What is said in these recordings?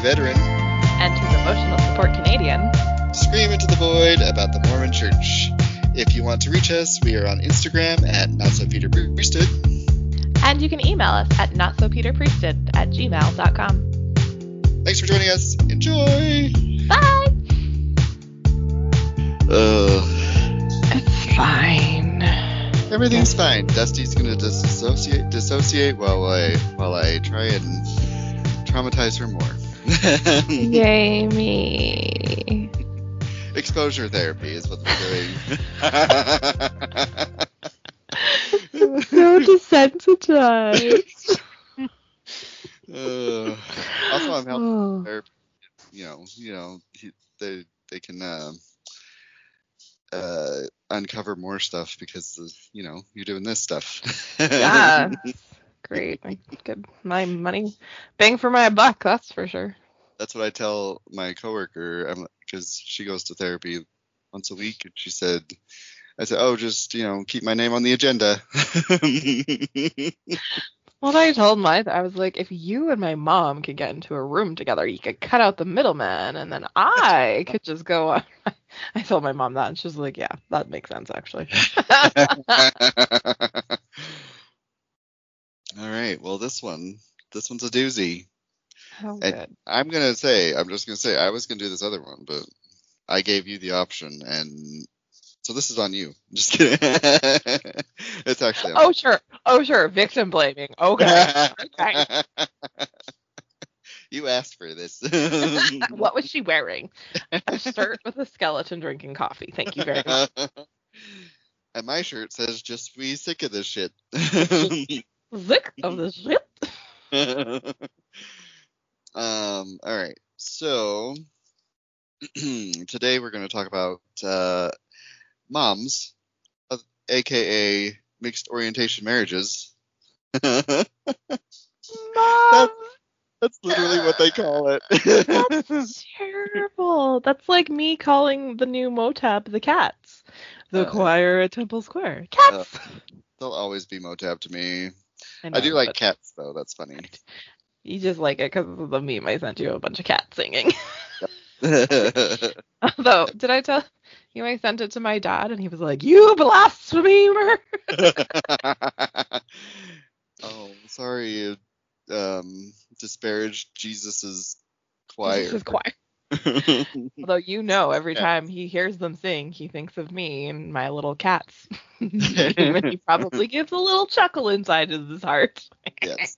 veteran, and to the emotional support Canadian, scream into the void about the Mormon Church. If you want to reach us, we are on Instagram at NotSoPeterPriesthood. and you can email us at notsopeterpriesthood@gmail.com. Thanks for joining us. Enjoy. Bye. It's fine. Everything's fine. Dusty's gonna dissociate while I try and traumatize her more. Yay me. Exposure therapy is what we're doing. So desensitized. Also, I'm helping her. They can uncover more stuff because you're doing this stuff. Yeah. Great. I get my money bang for my buck, that's for sure. That's what I tell my coworker, because she goes to therapy once a week, and I said, oh, just keep my name on the agenda. Well, I told I was like, if you and my mom could get into a room together, you could cut out the middleman, and then I could just go on. I told my mom that, and she was like, yeah, that makes sense, actually. All right, well, this one's a doozy. Oh, and good. I'm just gonna say, I was gonna do this other one, but I gave you the option, and so this is on you. Just kidding. It's actually on Oh, sure. Victim blaming. Okay. You asked for this. What was she wearing? A shirt with a skeleton drinking coffee. Thank you very much. And my shirt says, just be sick of this shit. Sick of this shit? All right. So today we're going to talk about moms, aka mixed orientation marriages. Mom! That's literally what they call it. That's terrible. That's like me calling the new Motab the Cats. The choir at Temple Square. Cats! They'll always be Motab to me. I do like cats, though. That's funny. You just like it because of the meme I sent you a bunch of cats singing. Although, did I tell you I sent it to my dad and he was like, you blasphemer! Oh, sorry you disparaged Jesus's choir. Jesus' choir. Although every time he hears them sing, he thinks of me and my little cats. And he probably gives a little chuckle inside of his heart. Yes.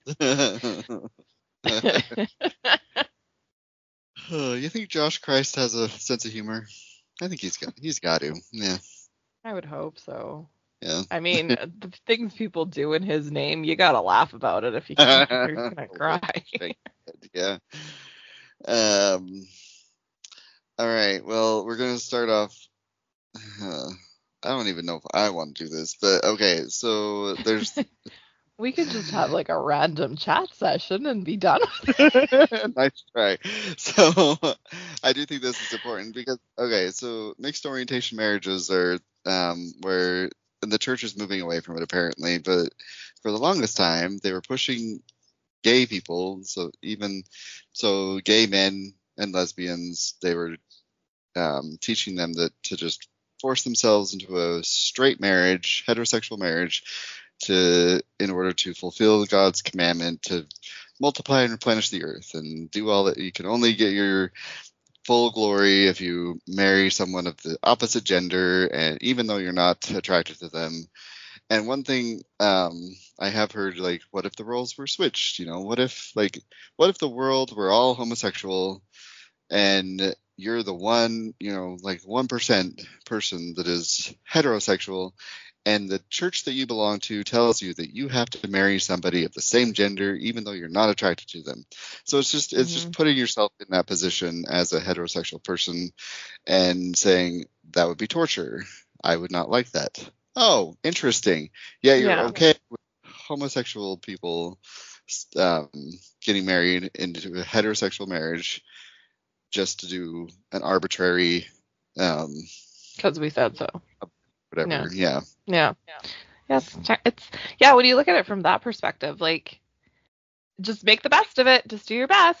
You think Josh Christ has a sense of humor? I think he's got to. Yeah. I would hope so. Yeah. I mean, the things people do in his name, you gotta laugh about it if you can't. You're gonna cry. Yeah. All right. Well, we're gonna start off. I don't even know if I want to do this, but okay. So there's. We could just have like a random chat session and be done with it. Nice try. So I do think this is important because, okay, so mixed orientation marriages are where the church is moving away from it apparently, but for the longest time they were pushing gay people, so gay men and lesbians, they were teaching them that to just force themselves into a straight marriage, heterosexual marriage, in order to fulfill God's commandment to multiply and replenish the earth and do all that. You can only get your full glory if you marry someone of the opposite gender, and even though you're not attracted to them. And one thing I have heard, like, what if the roles were switched? What if the world were all homosexual and you're the one, 1% person that is heterosexual, and the church that you belong to tells you that you have to marry somebody of the same gender, even though you're not attracted to them. So it's just putting yourself in that position as a heterosexual person and saying that would be torture. I would not like that. Oh, interesting. Yeah, you're okay with homosexual people getting married into a heterosexual marriage just to do an arbitrary. Because we said so. Whatever. Yeah. Yes. When you look at it from that perspective, like, just make the best of it. Just do your best.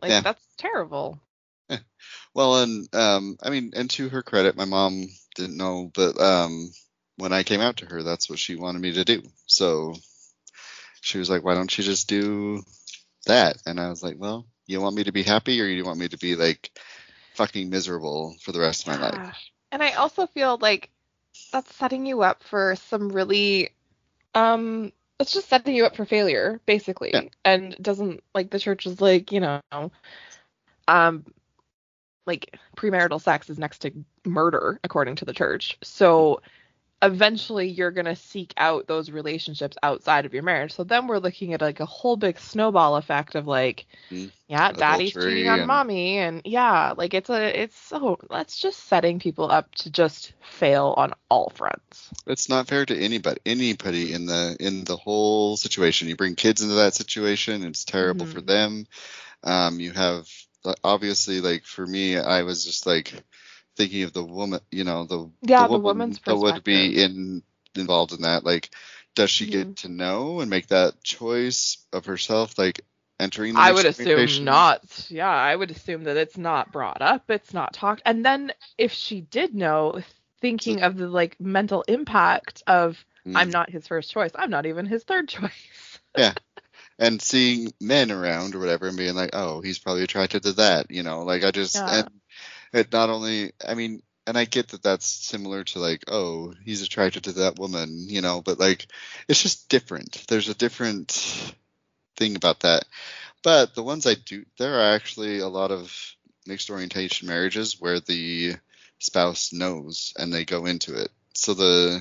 Like, Yeah. that's terrible. Yeah. Well, and I mean, and to her credit, my mom didn't know, but when I came out to her, that's what she wanted me to do. So she was like, "Why don't you just do that?" And I was like, "Well, you want me to be happy, or you want me to be like fucking miserable for the rest of my life?" Yeah. And I also feel like that's setting you up for some really it's just setting you up for failure, Yeah. basically. And doesn't like the church is like, um like premarital sex is next to murder according to the church. So eventually you're going to seek out those relationships outside of your marriage. So then we're looking at like a whole big snowball effect of like, Mhm. yeah, daddy's cheating Adultery on and mommy, and yeah, like it's so that's just setting people up to just fail on all fronts. it's not fair to anybody in the whole situation. You bring kids into that situation, it's terrible for Hmm. them. You have obviously, like, for me, I was just like thinking of the woman, the Yeah, the woman woman's that would perspective. be involved in that. Like, does she Hmm. get to know and make that choice of herself, like entering the I would mixed assume orientation? not. Yeah, I would assume that it's not brought up, it's not talked. And then if she did know, So, thinking of the like mental impact of I'm mm, not his first choice, I'm not even his third choice. yeah, and seeing men around or whatever and being like, oh, he's probably attracted to that, like I just Yeah. and it not only, I mean, and I get that that's similar to like, oh, he's attracted to that woman, but like it's just different. There's a different thing about that. But the ones I do, there are actually a lot of mixed orientation marriages where the spouse knows and they go into it. So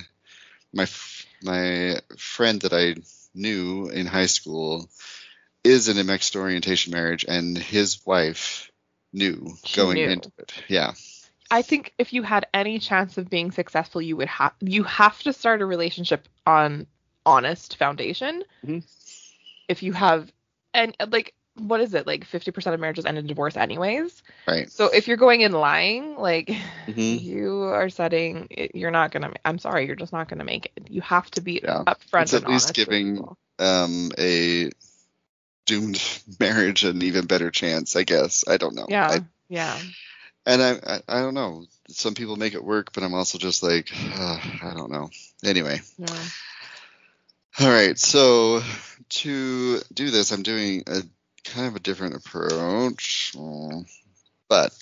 my friend that I knew in high school is in a mixed orientation marriage, and his wife knew She going knew. into it. Yeah. I think if you had any chance of being successful, you have to start a relationship on honest foundation. Mhm. If you have and like what is it? Like 50% of marriages end in divorce anyways. Right. So if you're going in lying, like Hmm. you are setting you're not going to I'm sorry, you're just not going to make it. You have to be Yeah. It's upfront and at least honest with giving people. a doomed marriage an even better chance, I guess. I don't know. Yeah. Yeah. I don't know. Some people make it work, but I'm also just like, I don't know. Anyway, Yeah. all right. So to do this, I'm doing a kind of a different approach, but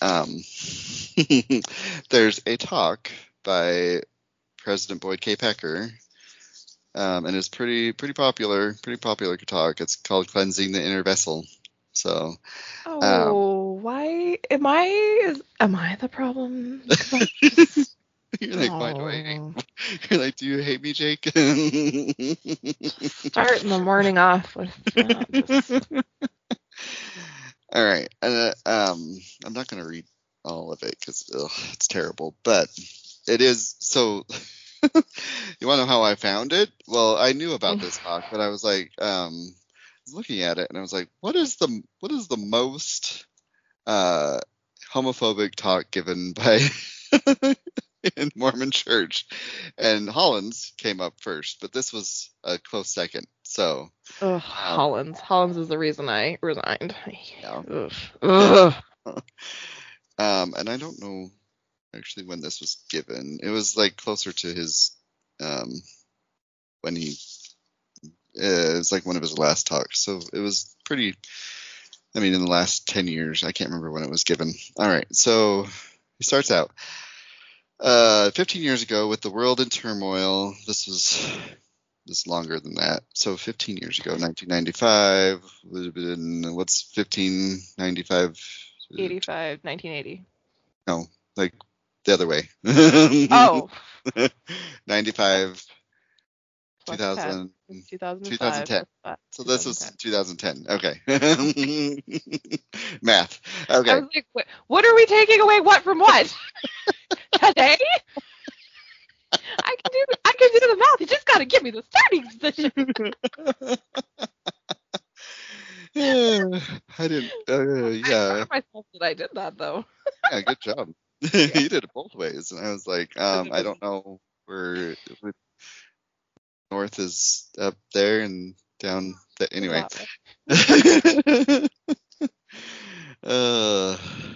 there's a talk by President Boyd K. Packer, and it's pretty popular talk. It's called "Cleansing the Inner Vessel." So, um, Oh, why am I the problem? Because I just you're like, why do I hate? oh. You're like, do you hate me, Jake? Starting the morning off with just All right. I'm not going to read all of it because it's terrible, but it is. So, you want to know how I found it? Well, I knew about this talk, but I was like, looking at it, and I was like, what is the most uh, homophobic talk given by in Mormon Church? And Hollins came up first, but this was a close second. So, ugh, um, Hollins. Hollins is the reason I resigned. yeah. Ugh. Ugh. And I don't know actually when this was given. It was like closer to his um, when he it was like one of his last talks. So it was pretty. I mean, in the last 10 years, I can't remember when it was given. All right, so he starts out. 15 years ago, with the world in turmoil, this longer than that. So 15 years ago, 1995 would have been what's 1595? 85, 1980. No, like the other way. Oh, 95, plus 10. 2000, It's 2005 2010. plus 5, So this was 2010. 2010. Okay. Math. I Okay. was like, what are we taking away what from what? Today? I can do the math. You just got to give me the starting position. I didn't. I'm proud Yeah. of myself that I did that though. Yeah. Good job. Yeah. You did it both ways, and I was like, Because it I was don't know where north is up there and down. go Anyway. that way. Uh,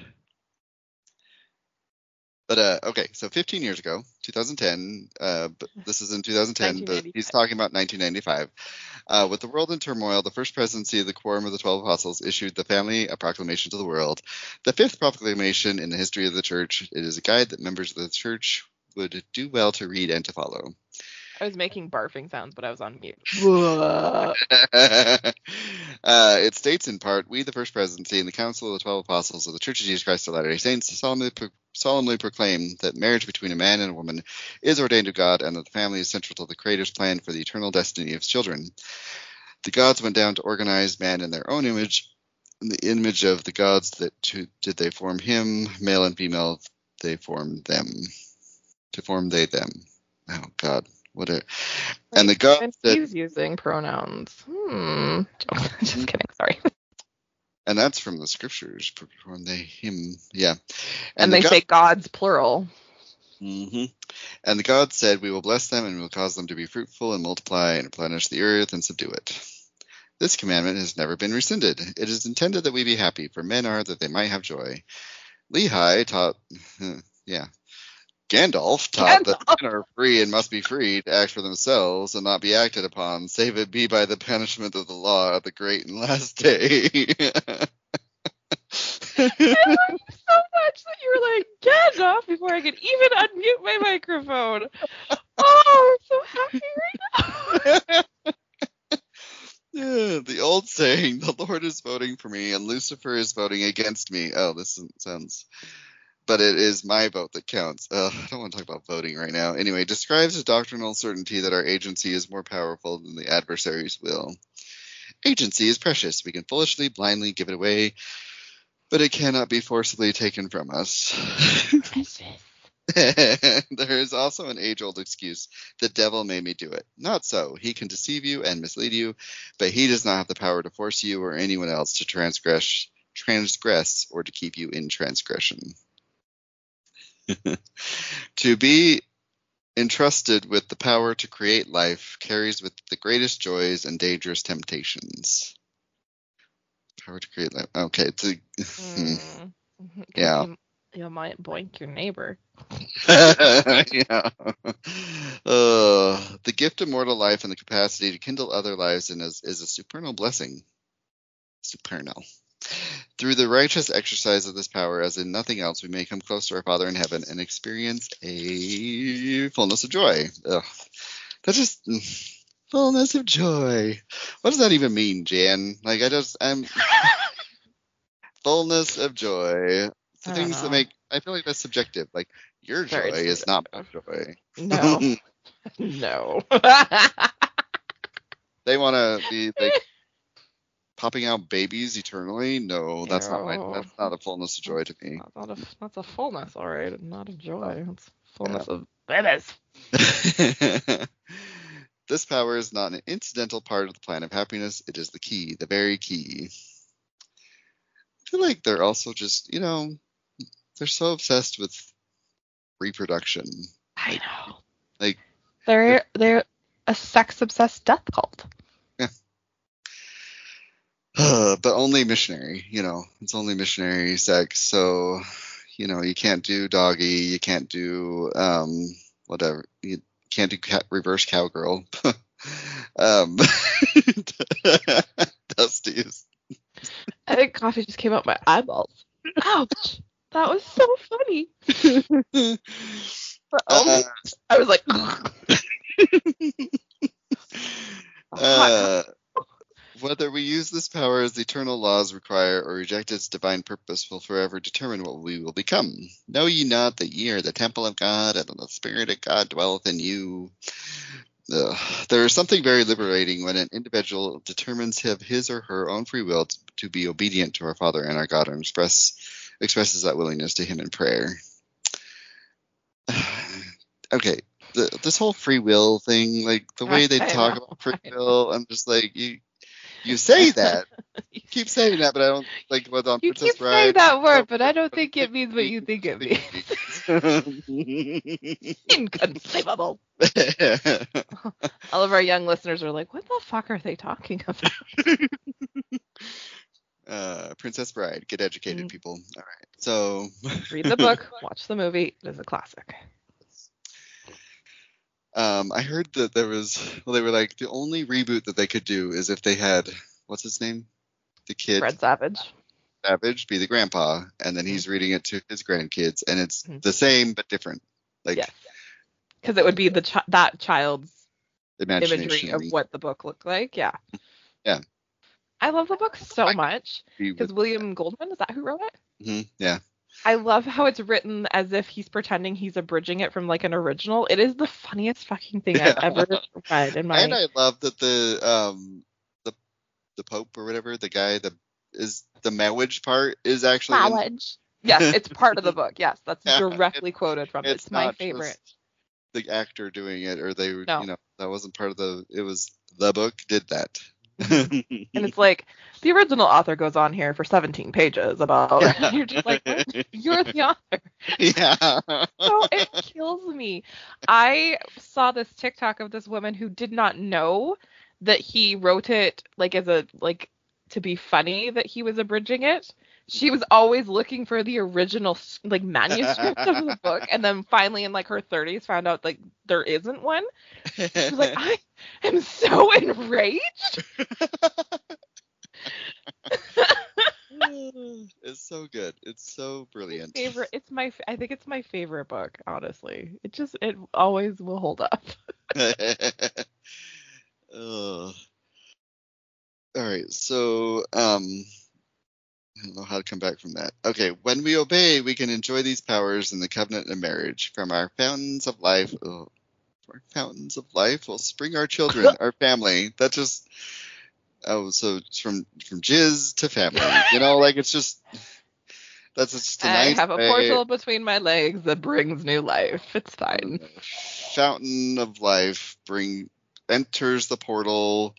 okay, so 15 years ago, 2010, but this is in 2010, but he's 1995. talking about 1995. With the world in turmoil, the first presidency of the Quorum of the 12 Apostles issued the family a proclamation to the world. The fifth proclamation in the history of the church. It is a guide that members of the church would do well to read and to follow. I was making barfing sounds, but I was on mute. It states in part, we, the first presidency, and the council of the 12 apostles of the Church of Jesus Christ of Latter-day Saints solemnly proclaim that marriage between a man and a woman is ordained of God, and that the family is central to the Creator's plan for the eternal destiny of his children. The gods went down to organize man in their own image. In the image of the gods that did they form him, male and female, they formed them. To form they them. Oh, God. What a... And the gods that... He's using pronouns. Just kidding. Sorry. And that's from the scriptures. Form they him. Yeah. And they say gods, plural. Mm-hmm. And the gods said, we will bless them and we will cause them to be fruitful and multiply and replenish the earth and subdue it. This commandment has never been rescinded. It is intended that we be happy, for men are that they might have joy. Lehi taught... Gandalf taught that men are free and must be free to act for themselves and not be acted upon, save it be by the punishment of the law at the great and last day. I love you so much that you were like, Gandalf, before I could even unmute my microphone. Oh, I'm so happy right now. The old saying, the Lord is voting for me and Lucifer is voting against me. Oh, this sounds... But it is my vote that counts. I don't want to talk about voting right now. Anyway, describes a doctrinal certainty that our agency is more powerful than the adversary's will. Agency is precious. We can foolishly, blindly give it away, but it cannot be forcibly taken from us. There is also an age-old excuse. The devil made me do it. Not so. He can deceive you and mislead you, but he does not have the power to force you or anyone else to transgress or to keep you in transgression. To be entrusted with the power to create life carries with the greatest joys and dangerous temptations. Power to create life. Okay. Yeah. You might boink your neighbor. Yeah. The gift of mortal life and the capacity to kindle other lives is a supernal blessing. Supernal. Through the righteous exercise of this power, as in nothing else, we may come close to our Father in heaven and experience a fullness of joy. That's just fullness of joy. What does that even mean, Jan? Like, I'm fullness of joy. The things that make, I feel like that's subjective. Like, your joy is not my joy. No. No. They want to be like popping out babies eternally? No, that's not a fullness of joy to me. That's a fullness, all right, not of joy. It's fullness of babies. This power is not an incidental part of the plan of happiness. It is the key, the very key. I feel like they're also just, they're so obsessed with reproduction. I know. Like they're a sex-obsessed death cult. But only missionary, it's only missionary sex. So, you can't do doggy, you can't do whatever, you can't do reverse cowgirl. Dusty's. I think coffee just came out my eyeballs. Ouch! That was so funny. I was like. Whether we use this power as the eternal laws require or reject its divine purpose will forever determine what we will become. Know ye not that ye are the temple of God, and the Spirit of God dwelleth in you? There is something very liberating when an individual determines his or her own free will to be obedient to our Father and our God and expresses that willingness to Him in prayer. Okay, this whole free will thing, like the way they talk about free will, I'm just like, you say that. You keep saying that, but I don't like what's on you Princess keep Bride. saying that word, but I don't think it means what you think it means. Inconceivable. All of our young listeners are like, what the fuck are they talking about? Princess Bride. Get educated, Mm. people. All right. So Read the book, watch the movie. It is a classic. I heard that there was, well, they were like, the only reboot that they could do is if they had, what's his name? The kid, Fred Savage. Savage, be the grandpa, and then he's reading it to his grandkids, and it's Mhm. the same but different. Like, Yes. Because it would be that child's imagery imagination. of what the book looked like. Yeah. Yeah. I love the book so much Be because with- William Goldman, is that who wrote it? Mhm, yeah. I love how it's written as if he's pretending he's abridging it from like an original. It is the funniest fucking thing I've ever read in my. And I love that the Pope or whatever, the guy that is the marriage part is actually in- Knowledge. Yes, it's part of the book. Yes, that's Yeah, directly quoted from it. It's my not favorite. just the actor doing it, or they were, No. you know, that wasn't part of the. It was the book did that. And it's like the original author goes on here for 17 pages about. Yeah. You're just like, what? You're the author. Yeah. So it kills me. I saw this TikTok of this woman who did not know that he wrote it like as a like to be funny that he was abridging it. She was always looking for the original like manuscript of the book, and then finally in like her 30s found out like there isn't one. She was like, I am so enraged. It's so good. It's so brilliant. I think it's my favorite book, honestly. It always will hold up. Ugh. All right, so I don't know how to come back from that. Okay, when we obey, we can enjoy these powers in the covenant of marriage. From our fountains of life, will spring our children, our family. That just so it's from jizz to family. You know, like it's just that's just a I nice have a way. portal between my legs that brings new life. It's fine. Fountain of life enters the portal.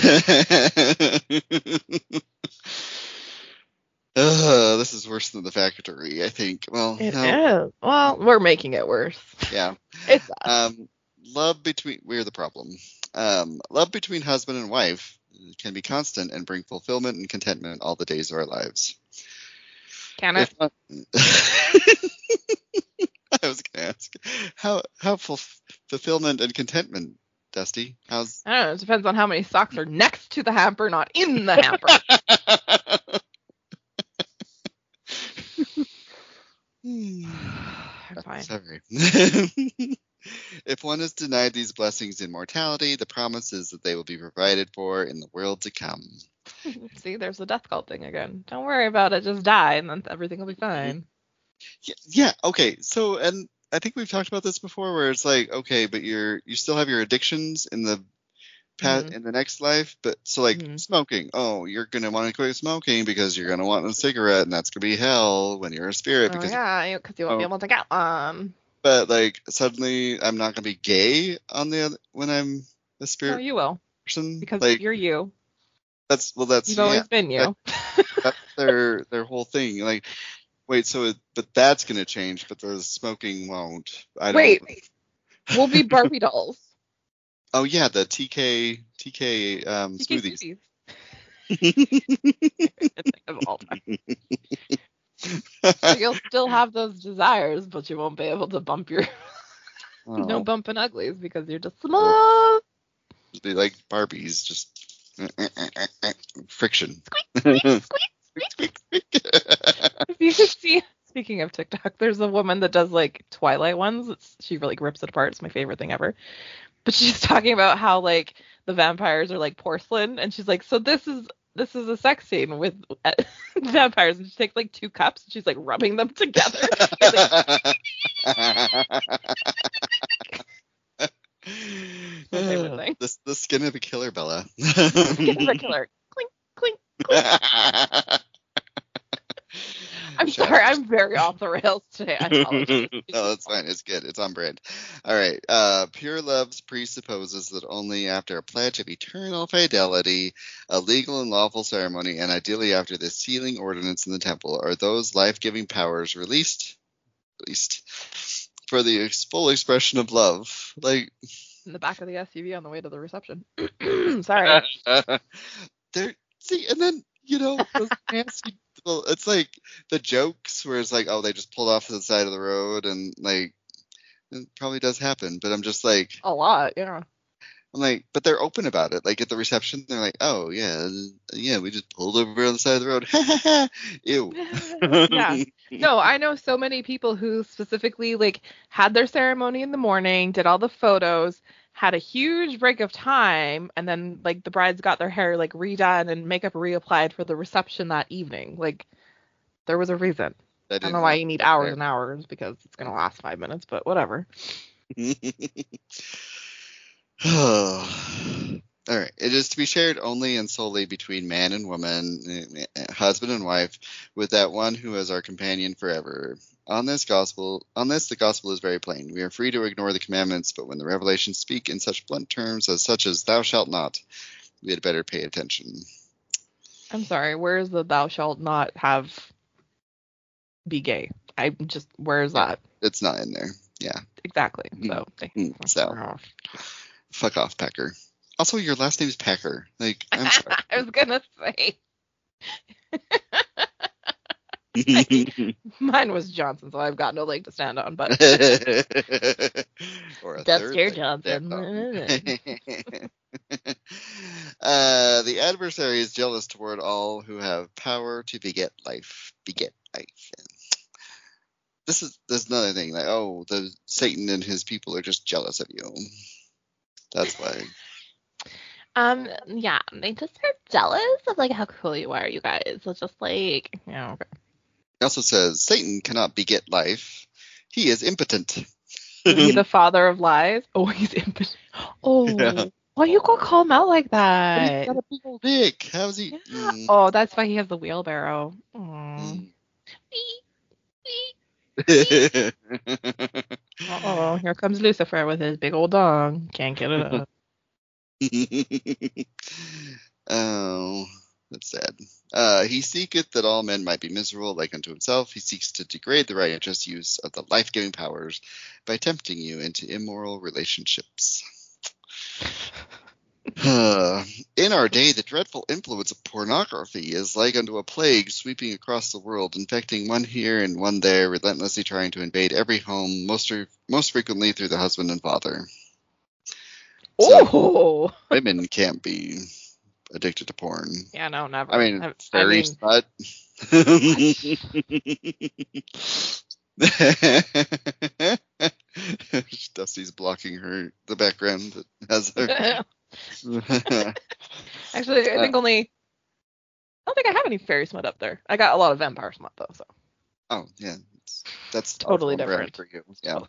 This is worse than the factory, I think. Well, It no. is. Well, we're making it worse. Yeah. It's us. We're the problem. Love between husband and wife can be constant and bring fulfillment and contentment all the days of our lives. Can it? I was going to ask, how fulfillment and contentment, Dusty? How's? I don't know. It depends on how many socks are next to the hamper, not in the hamper. I'm fine. Sorry. If one is denied these blessings in mortality, the promise is that they will be provided for in the world to come. See, there's the death cult thing again. Don't worry about it. Just die, and then everything will be fine. Yeah. Okay. So, and I think we've talked about this before, where it's like, okay, but you still have your addictions in the in the next life, but so like smoking. Oh, you're gonna want to quit smoking because you're gonna want a cigarette, and that's gonna be hell when you're a spirit. Because you won't be able to get one. But like suddenly, I'm not gonna be gay when I'm a spirit. No, you will. Person because like, you're you. That's you've always been you. That's their whole thing. Like, wait, but that's gonna change, but the smoking won't. Wait, we'll be Barbie dolls. Oh yeah, the TK smoothies. Of all time. So you'll still have those desires, but you won't be able to bump your no bumping uglies because you're just small. Be like Barbies, just friction. Squeak, squeak, squeak, squeak, squeak. If you could see, speaking of TikTok, there's a woman that does like Twilight ones. She really rips it apart. It's my favorite thing ever. But she's talking about how like the vampires are like porcelain, and she's like, so this is a sex scene with vampires, and she takes like 2 cups and she's like rubbing them together. My favorite thing. The skin of a killer, Bella. Skin of a killer. Clink, clink, clink. I'm sorry, I'm very off the rails today. I apologize. No, that's fine. It's good. It's on brand. All right. Pure love presupposes that only after a pledge of eternal fidelity, a legal and lawful ceremony, and ideally after the sealing ordinance in the temple, are those life-giving powers released for the full expression of love. Like in the back of the SUV on the way to the reception. Sorry. And then those nasty. Well, it's like the jokes where it's like, oh, they just pulled off to the side of the road, and like it probably does happen. But I'm just like, A lot, yeah. I'm like, but they're open about it. Like at the reception, they're like, oh yeah, we just pulled over on the side of the road. Ew. Yeah. No, I know so many people who specifically like had their ceremony in the morning, did all the photos, had a huge break of time, and then like the brides got their hair like redone and makeup reapplied for the reception that evening. Like there was a reason. I I don't know didn't why want you need that hours there. and hours because it's gonna last 5 minutes, but whatever. All right. It is to be shared only and solely between man and woman, husband and wife, with that one who is our companion forever. On this, the gospel is very plain. We are free to ignore the commandments, but when the revelations speak in such blunt terms as such as thou shalt not, we had better pay attention. I'm sorry, where's the thou shalt not have be gay? Where's that? It's not in there. Yeah. Exactly. So fuck off, Packer. Also, your last name is Packer. Like, I'm sorry. I was gonna say mine was Johnson, so I've got no leg to stand on. But or a that's third your leg to stand Johnson. The adversary is jealous toward all who have power to beget life. There's another thing, like, oh, the Satan and his people are just jealous of you. That's why. Yeah, they just are jealous of like how cool you are, you guys. It's just like, yeah, okay. It also says Satan cannot beget life. He is impotent. Is he the father of lies? Oh, he's impotent. Oh, Yeah. why you gonna call him out like But that? he's got a big old dick. How's he? Yeah. Oh, that's why he has the wheelbarrow. Uh-oh, here comes Lucifer with his big old dong. Can't get it up. Oh, that's sad. He seeketh that all men might be miserable like unto himself. He seeks to degrade the righteous use of the life-giving powers by tempting you into immoral relationships. In our day, the dreadful influence of pornography is like unto a plague sweeping across the world, infecting one here and one there, relentlessly trying to invade every home, most frequently through the husband and father. So, women can't be addicted to porn. Yeah, no, never. I mean, fairy smut. Dusty's blocking the background that has her. Actually, I don't think I have any fairy smut up there. I got a lot of vampire smut though, so. Oh yeah, that's totally different for you. Yeah.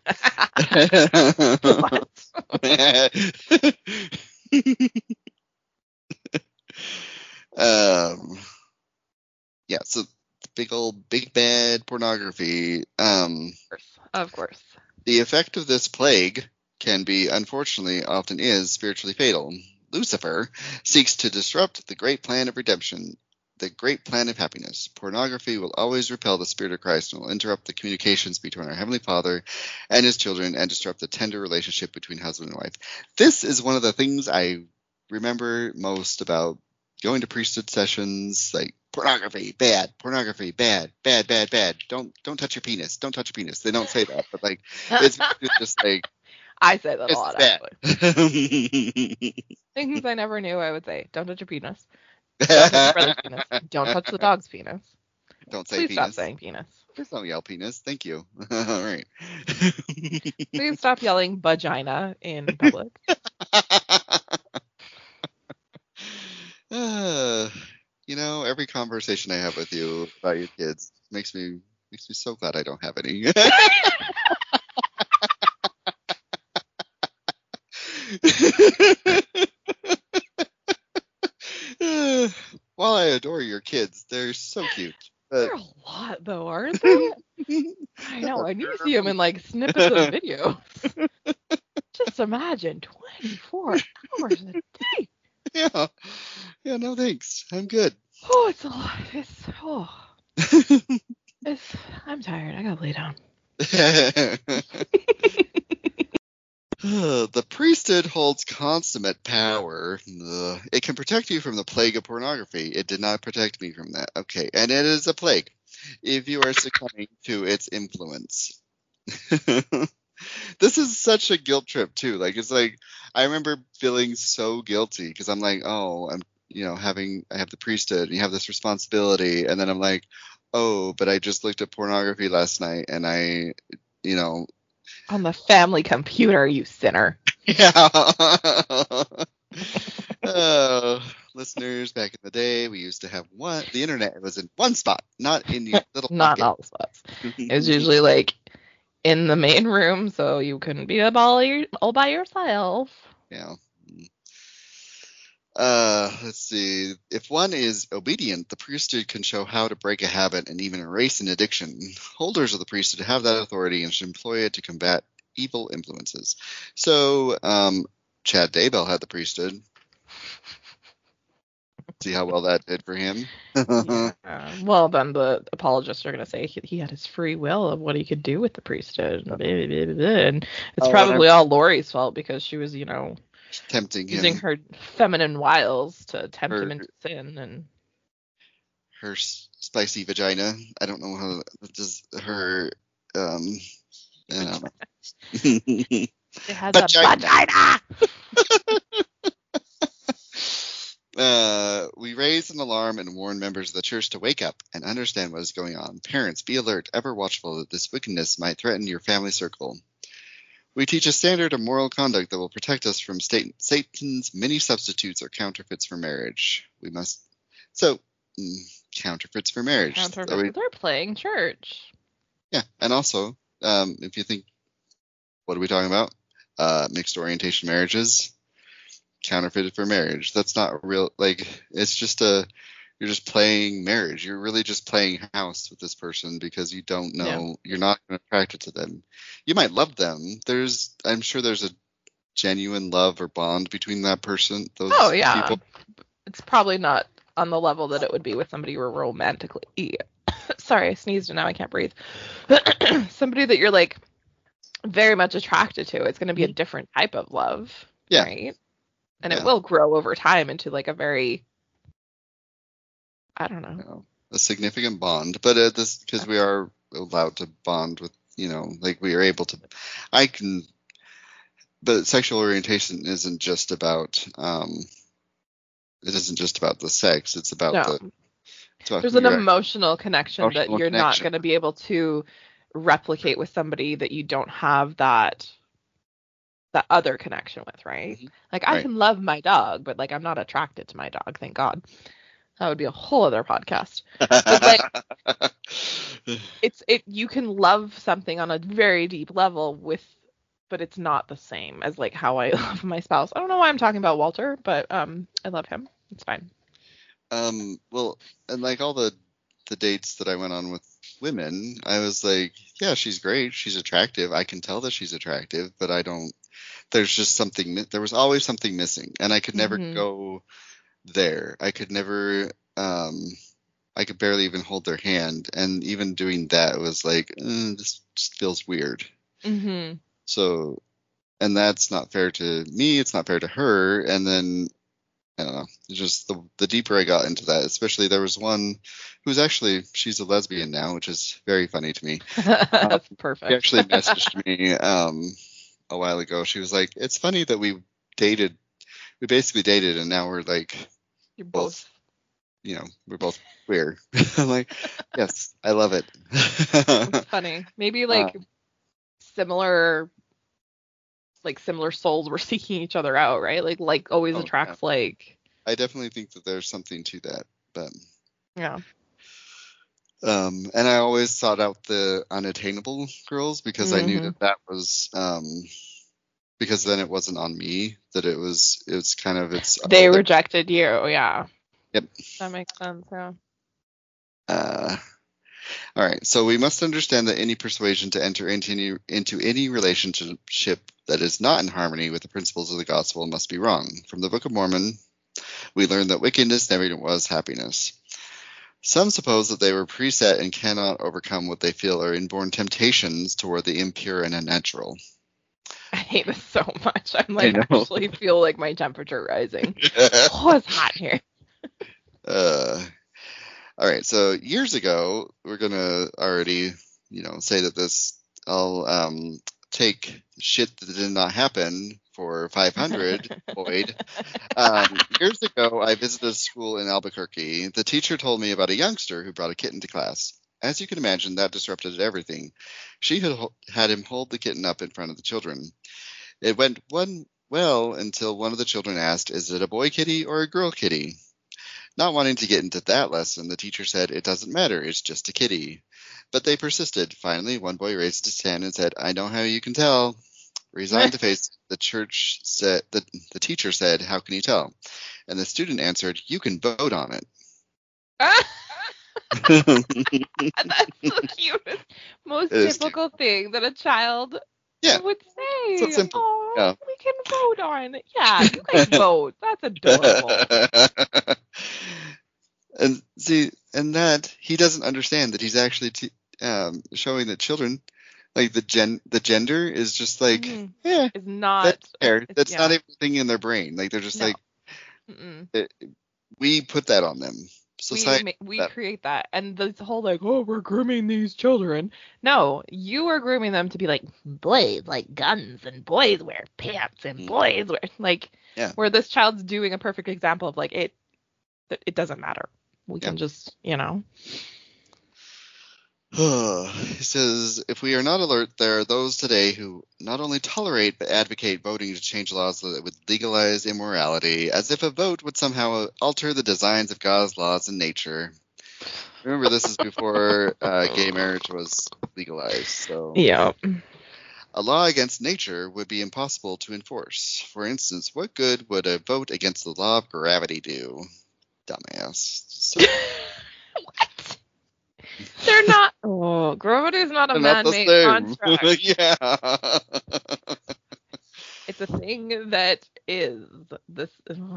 Yeah. So big bad pornography. Of course. The effect of this plague can be, unfortunately, often is spiritually fatal. Lucifer seeks to disrupt the great plan of redemption, the great plan of happiness. Pornography will always repel the Spirit of Christ and will interrupt the communications between our Heavenly Father and His children and disrupt the tender relationship between husband and wife. This is one of the things I remember most about going to priesthood sessions, like pornography, bad, pornography, bad, bad, bad, bad. Don't touch your penis. Don't touch your penis. They don't say that, but like it's just like I say that a lot, bad. Actually. Things I never knew I would say. Don't touch your penis. Don't touch your brother's penis. Don't touch the dog's penis. Don't say Please penis. stop saying penis. Please don't yell penis. Thank you. All right. Please stop yelling vagina in public. Every conversation I have with you about your kids makes me so glad I don't have any. While I adore your kids, they're so cute. They're a lot, though, aren't they? I know. I need to see them in like snippets of videos. Just imagine 24 hours a day. Yeah. Yeah. No, thanks. I'm good. Oh, it's a lot. I'm tired. I gotta lay down. The priesthood holds consummate power. It can protect you from the plague of pornography. It did not protect me from that. Okay, and it is a plague if you are succumbing to its influence. This is such a guilt trip too. Like, it's like I remember feeling so guilty because I'm like, oh, I'm I have the priesthood and you have this responsibility, and then I'm like, oh, but I just looked at pornography last night and I you know On the family computer, you sinner. yeah. Listeners, back in the day, we used to have the internet was in one spot, not in your little Not pocket. all spots. It was usually like in the main room, so you couldn't be up all by yourself. Yeah. Let's see. If one is obedient, the priesthood can show how to break a habit and even erase an addiction. Holders of the priesthood have that authority and should employ it to combat evil influences. So, Chad Daybell had the priesthood. See how well that did for him? Yeah. Well, then the apologists are going to say he had his free will of what he could do with the priesthood. And it's probably all Lori's fault because she was, tempting him. Using her feminine wiles to tempt him into sin. And her spicy vagina. I don't know how does her I don't know. It has a vagina. We raise an alarm and warn members of the church to wake up and understand what is going on. Parents, be alert, ever watchful that this wickedness might threaten your family circle. We teach a standard of moral conduct that will protect us from Satan's many substitutes or counterfeits for marriage. Counterfeits for marriage. They're playing church. Yeah, and also, if you think, what are we talking about? Mixed orientation marriages. Counterfeited for marriage. That's not real. Like, it's just you're just playing marriage. You're really just playing house with this person because you don't know. Yeah. You're not attracted to them. You might love them. I'm sure there's a genuine love or bond between that person. Those people. It's probably not on the level that it would be with somebody you were romantically. Sorry, I sneezed and now I can't breathe. Somebody that you're like very much attracted to. It's going to be a different type of love. Yeah. Right. And it will grow over time into like a very, I don't know. A significant bond. But because we are allowed to bond with, like we are able to, but sexual orientation isn't just about, it isn't just about the sex. It's about there's an emotional connection that you're not going to be able to replicate with somebody that you don't have that other connection with, right? Mm-hmm. Like I can love my dog, but like I'm not attracted to my dog, thank God. That would be a whole other podcast. But like you can love something on a very deep level but it's not the same as like how I love my spouse. I don't know why I'm talking about Walter, but I love him. It's fine. Well, and like all the dates that I went on with women, I was like, yeah, she's great, she's attractive. I can tell that she's attractive, but there's just something. There was always something missing, and I could never go there. I could never. I could barely even hold their hand, and even doing that was like, this just feels weird. Mm-hmm. So, and that's not fair to me. It's not fair to her. And then I don't know. Just the deeper I got into that, especially there was one she's a lesbian now, which is very funny to me. That's perfect. She actually messaged me a while ago. She was like, it's funny that we basically dated and now we're like, you're both we're both queer. I'm like, yes, I love it. It's funny. Maybe like similar souls were seeking each other out, right? Like always attracts like. I definitely think that there's something to that, but yeah. And I always sought out the unattainable girls because I knew that was because then it wasn't on me, that it was kind of they rejected you. Yeah. Yep. That makes sense. Yeah. All right. So we must understand that any persuasion to enter into any relationship that is not in harmony with the principles of the gospel must be wrong. From the Book of Mormon, we learn that wickedness never was happiness. Some suppose that they were preset and cannot overcome what they feel are inborn temptations toward the impure and unnatural. I hate this so much. I'm I like know. actually feel like my temperature rising. Oh, it's hot here. uh, all right. So years ago, we're gonna already, say that this. I'll take shit that did not happen for 500. Boyd. Years ago, I visited a school in Albuquerque. The teacher told me about a youngster who brought a kitten to class. As you can imagine, that disrupted everything. She had him hold the kitten up in front of the children. It went well until one of the children asked, "Is it a boy kitty or a girl kitty?" Not wanting to get into that lesson, the teacher said, "It doesn't matter, it's just a kitty." But they persisted. Finally, one boy raised his hand and said, "I know how you can tell." Resigned to face, the teacher said, "How can you tell?" And the student answered, "You can vote on it." That's the cutest, most It is cute. typical thing that a child Yeah, would so say. simple. Oh, Yeah. we can vote on it. Yeah, you guys vote. That's adorable. And see, and that he doesn't understand that he's actually showing that children, like the gender is just like, yeah, It's not. that's fair. That's Yeah. not everything in their brain. Like they're just No. like, we put that on them. Society. We create that, and this whole like, oh, we're grooming these children. No, you are grooming them to be like, boys like guns, and boys wear pants, and boys wear like. Yeah. Where this child's doing a perfect example of like it doesn't matter. We can just, He says, if we are not alert, there are those today who not only tolerate but advocate voting to change laws that would legalize immorality, as if a vote would somehow alter the designs of God's laws and nature. Remember, this is before gay marriage was legalized. So Yeah. a law against nature would be impossible to enforce. For instance, what good would a vote against the law of gravity do? Dumbass. So, What? They're not. Oh, gravity is not a man-made construct. Yeah. It's a thing that is this.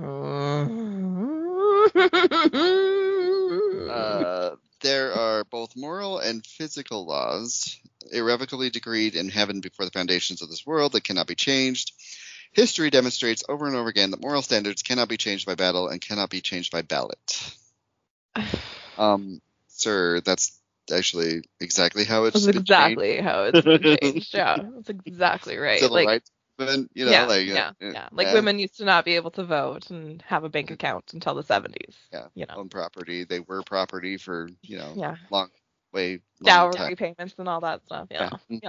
There are both moral and physical laws irrevocably decreed in heaven before the foundations of this world that cannot be changed. History demonstrates over and over again that moral standards cannot be changed by battle and cannot be changed by ballot. Sir, that's actually exactly how it's been changed. How it's been changed. Yeah, that's exactly right. Civil rights movement, like women used to not be able to vote and have a bank account until the 70s. Yeah, own property. They were property for long dowry payments and all that stuff. Yeah.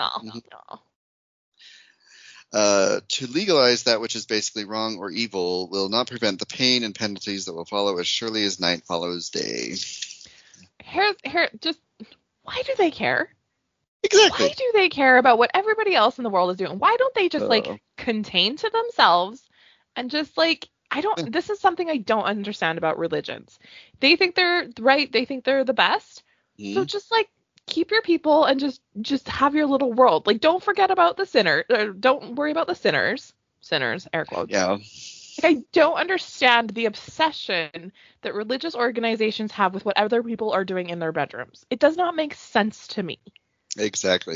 To legalize that which is basically wrong or evil will not prevent the pain and penalties that will follow as surely as night follows day. Just why do they care? Exactly. Why do they care about what everybody else in the world is doing? Why don't they just contain to themselves and just this is something I don't understand about religions. They think they're right. They think they're the best. So just keep your people and just have your little world. Don't forget about the sinner. Don't worry about the sinners. Sinners, air quotes. Yeah. I don't understand the obsession that religious organizations have with what other people are doing in their bedrooms. It does not make sense to me. Exactly.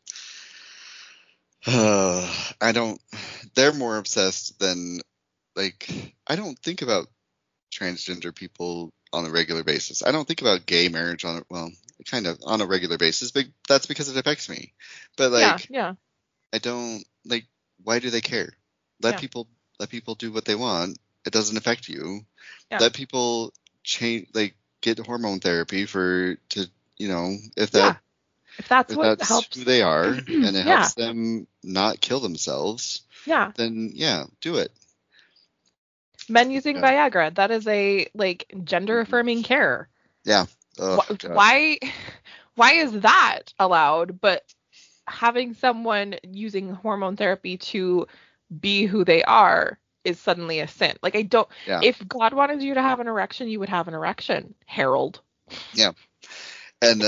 They're more obsessed than I don't think about transgender people on a regular basis. I don't think about gay marriage kind of on a regular basis, but that's because it affects me. But I don't why do they care? Let people do what they want. It doesn't affect you. Yeah. Let people change, get hormone therapy if that's helps who they are and it helps them not kill themselves. Yeah. Then do it. Men using Viagra, that is a gender affirming care. Yeah. Why is that allowed, but having someone using hormone therapy to be who they are is suddenly a sin? If God wanted you to have an erection, you would have an erection, Harold. Yeah. And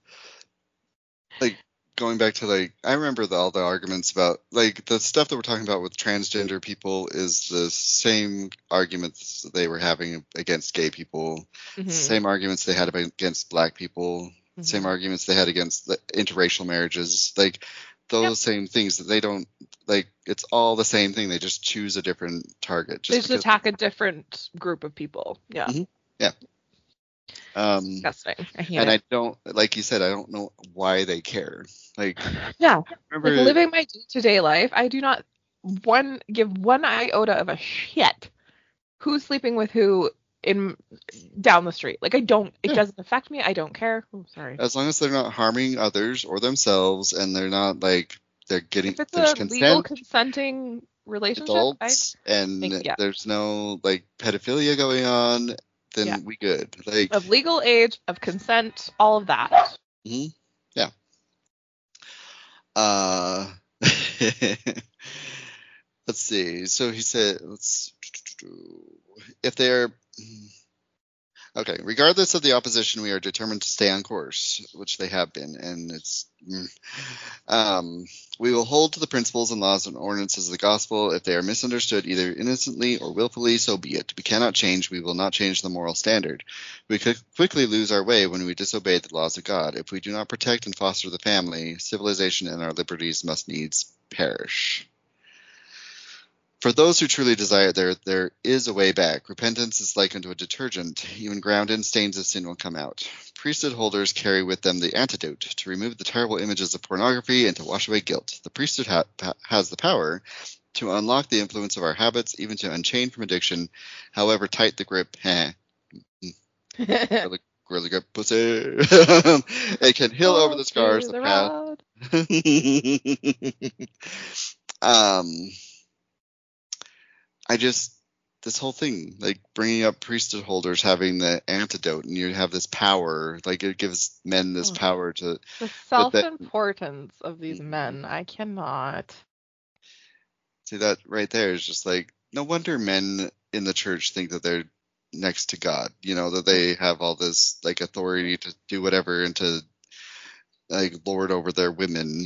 going back to I remember all the arguments about the stuff that we're talking about with transgender people is the same arguments they were having against gay people, same arguments they had against black people, same arguments they had against interracial marriages, those same things that like it's all the same thing. They just choose a different target They just just because. attack a different group of people. Yeah. Mhm. Yeah. Disgusting. I hate And it. I don't, like you said, I don't know why they care. Like, Yeah. remember, Like living my day-to-day life, I do not give one iota of a shit who's sleeping with who in down the street. Like I don't. It yeah, doesn't affect me. I don't care. Oh, sorry. as long as they're not harming others or themselves, and they're not like they're getting If it's there's a legal consent, consenting relationship, adults, and yeah, there's no like pedophilia going on, yeah, then we good. Like, of legal age, of consent, all of that. mhm, yeah. Uh, let's see. So he said, if they're okay, regardless of the opposition, we are determined to stay on course, which they have been, and we will hold to the principles and laws and ordinances of the gospel. If they are misunderstood, either innocently or willfully, so be it. We cannot change. We will not change the moral standard. We could quickly lose our way when we disobey the laws of God. If we do not protect and foster the family, civilization and our liberties must needs perish. For those who truly desire it, there is a way back. Repentance is like unto a detergent. Even ground in stains of sin will come out. Priesthood holders carry with them the antidote to remove the terrible images of pornography and to wash away guilt. The priesthood has the power to unlock the influence of our habits, even to unchain from addiction, however tight the grip. Really good pussy. It can heal over the scars of the past. This whole thing, like bringing up priesthood holders having the antidote, and you have this power, like it gives men this power to. The self-importance of these men, I cannot. See, that right there is just like, no wonder men in the church think that they're next to God, that they have all this like authority to do whatever and to like lord over their women,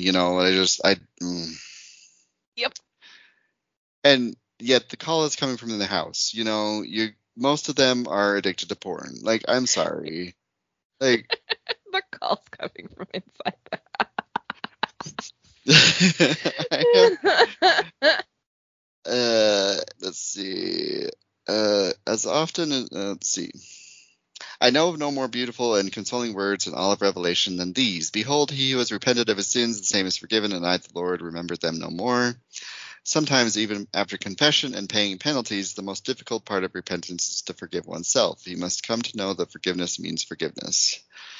Yep. And yet the call is coming from the house. Most of them are addicted to porn. Like, I'm sorry. Like, the call's coming from inside let's see. As often as let's see. I know of no more beautiful and consoling words in all of Revelation than these. Behold, he who has repented of his sins, the same is forgiven, and I, the Lord, remember them no more. Sometimes, even after confession and paying penalties, the most difficult part of repentance is to forgive oneself. You must come to know that forgiveness means forgiveness.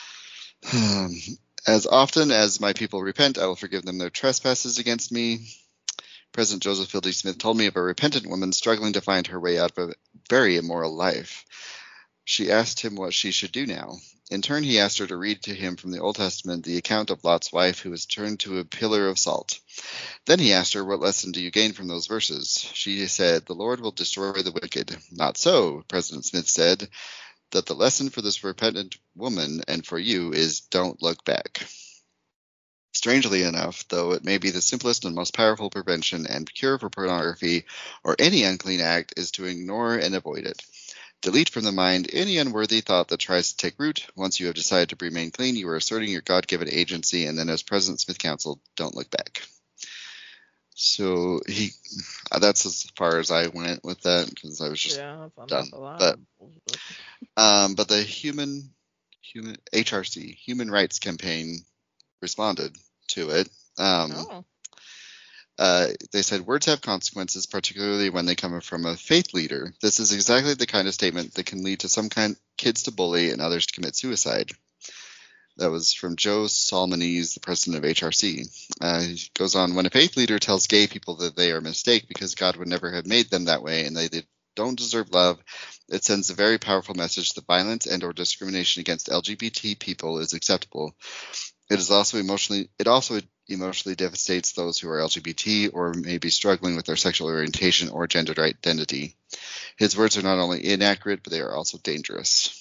As often as my people repent, I will forgive them their trespasses against me. President Joseph Fielding Smith told me of a repentant woman struggling to find her way out of a very immoral life. She asked him what she should do now. In turn, he asked her to read to him from the Old Testament the account of Lot's wife who was turned to a pillar of salt. Then he asked her, what lesson do you gain from those verses? She said, the Lord will destroy the wicked. Not so, President Smith said, that the lesson for this repentant woman and for you is don't look back. Strangely enough, though it may be the simplest and most powerful prevention and cure for pornography or any unclean act is to ignore and avoid it. Delete from the mind any unworthy thought that tries to take root. Once you have decided to remain clean, you are asserting your God-given agency, and then as President Smith counseled, don't look back. So that's as far as I went with that, because I was just done. But the human HRC, Human Rights Campaign, responded to it. They said words have consequences, particularly when they come from a faith leader. This is exactly the kind of statement that can lead to some kids to bully and others to commit suicide. That was from Joe Solmonese, the president of HRC. He goes on, when a faith leader tells gay people that they are a mistake because God would never have made them that way and they don't deserve love, it sends a very powerful message that violence and or discrimination against LGBT people is acceptable. It also emotionally devastates those who are LGBT or may be struggling with their sexual orientation or gender identity. His words are not only inaccurate, but they are also dangerous.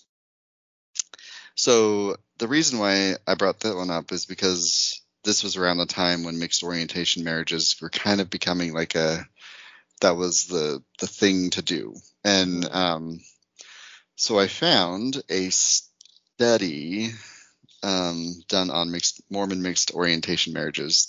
So the reason why I brought that one up is because this was around the time when mixed orientation marriages were kind of becoming like that was the thing to do. And so I found a study done on Mormon mixed orientation marriages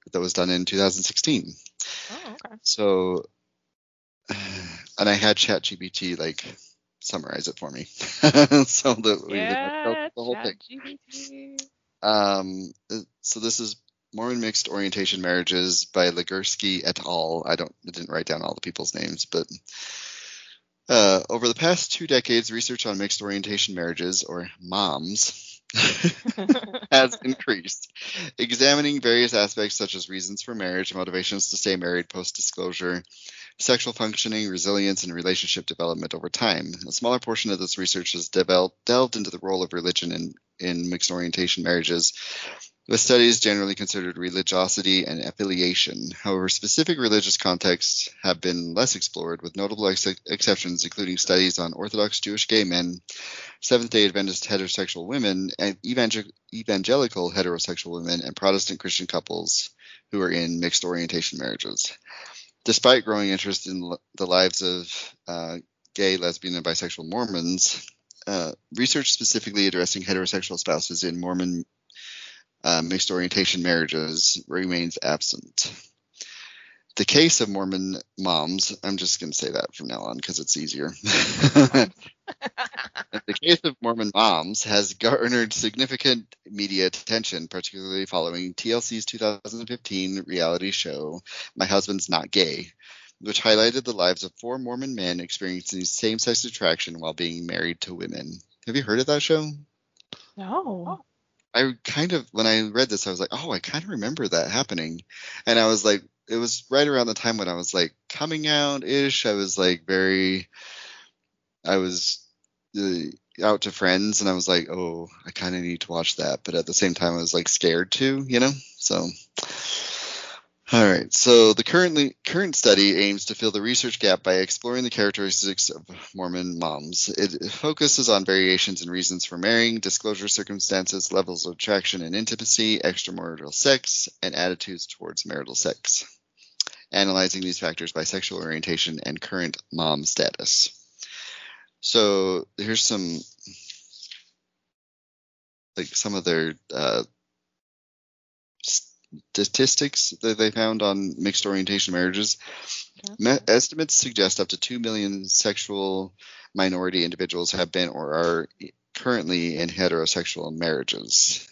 that was done in 2016. Oh, okay. So, and I had ChatGPT like summarize it for me, so that we didn't have to go through the whole thing. ChatGPT. So this is Mormon Mixed Orientation Marriages by Legursky et al. I didn't write down all the people's names, but over the past 2 decades, research on mixed orientation marriages, or MOMS, has increased, examining various aspects such as reasons for marriage, motivations to stay married post-disclosure, sexual functioning, resilience, and relationship development over time. A smaller portion of this research has delved into the role of religion in mixed orientation marriages, with studies generally considered religiosity and affiliation. However, specific religious contexts have been less explored, with notable exceptions including studies on Orthodox Jewish gay men, Seventh-day Adventist heterosexual women, and evangelical heterosexual women, and Protestant Christian couples who are in mixed orientation marriages. Despite growing interest in the lives of gay, lesbian, and bisexual Mormons, research specifically addressing heterosexual spouses in Mormon mixed orientation marriages remains absent. The case of Mormon moms, I'm just going to say that from now on because it's easier. The case of Mormon moms has garnered significant media attention, particularly following TLC's 2015 reality show, My Husband's Not Gay, which highlighted the lives of 4 Mormon men experiencing same-sex attraction while being married to women. Have you heard of that show? No. I kind of, when I read this, I was like, oh, I kind of remember that happening. And I was like, it was right around the time when I was like coming out-ish. I was out to friends, and I was like, oh, I kind of need to watch that. But at the same time, I was like scared too, So, all right. So the current study aims to fill the research gap by exploring the characteristics of Mormon moms. It focuses on variations in reasons for marrying, disclosure circumstances, levels of attraction and intimacy, extramarital sex, and attitudes towards marital sex, analyzing these factors by sexual orientation and current mom status. So here's some of their statistics that they found on mixed orientation marriages. Okay. Estimates suggest up to 2 million sexual minority individuals have been or are currently in heterosexual marriages.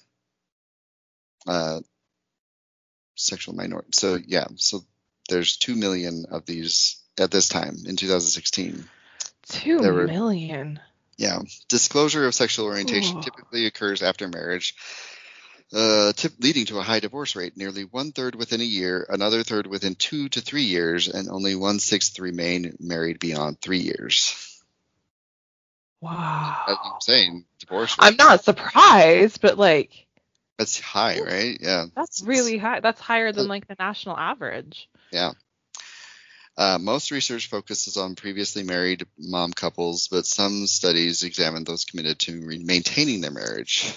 Sexual minority. So there's 2 million of these at this time in 2016. 2 million. Yeah. Disclosure of sexual orientation typically occurs after marriage, leading to a high divorce rate. Nearly 1/3 within a year, another third within 2 to 3 years, and only 1/6 remain married beyond 3 years. Wow. As I'm saying, divorce rate. I'm not surprised, but that's high, right? Yeah. That's really high. That's higher than the national average. Yeah. Most research focuses on previously married mom couples, but some studies examine those committed to maintaining their marriage.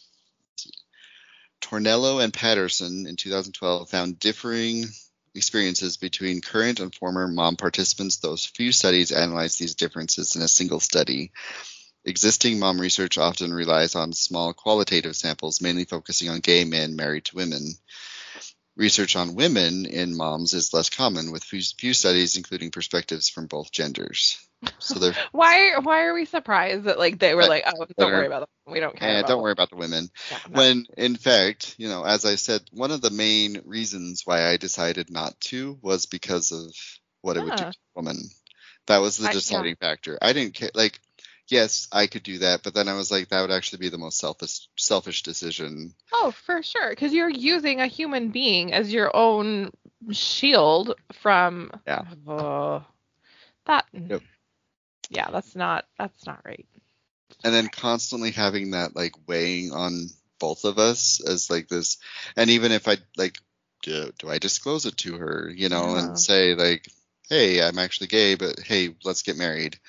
Tornello and Patterson in 2012 found differing experiences between current and former mom participants. Those few studies analyzed these differences in a single study. Existing mom research often relies on small qualitative samples, mainly focusing on gay men married to women. Research on women in moms is less common, with few studies including perspectives from both genders. So why are we surprised that they were oh, don't worry about them. We don't care. Don't worry about the women. Yeah, no. When in fact, as I said, one of the main reasons why I decided not to was because of what it would do to a woman. That was the deciding factor. I didn't care. Yes, I could do that, but then I was like, that would actually be the most selfish decision. Oh, for sure, because you're using a human being as your own shield from that. Yep. Yeah, that's not right. And then constantly having that weighing on both of us as this, and even if I do I disclose it to her, and say hey, I'm actually gay, but hey, let's get married.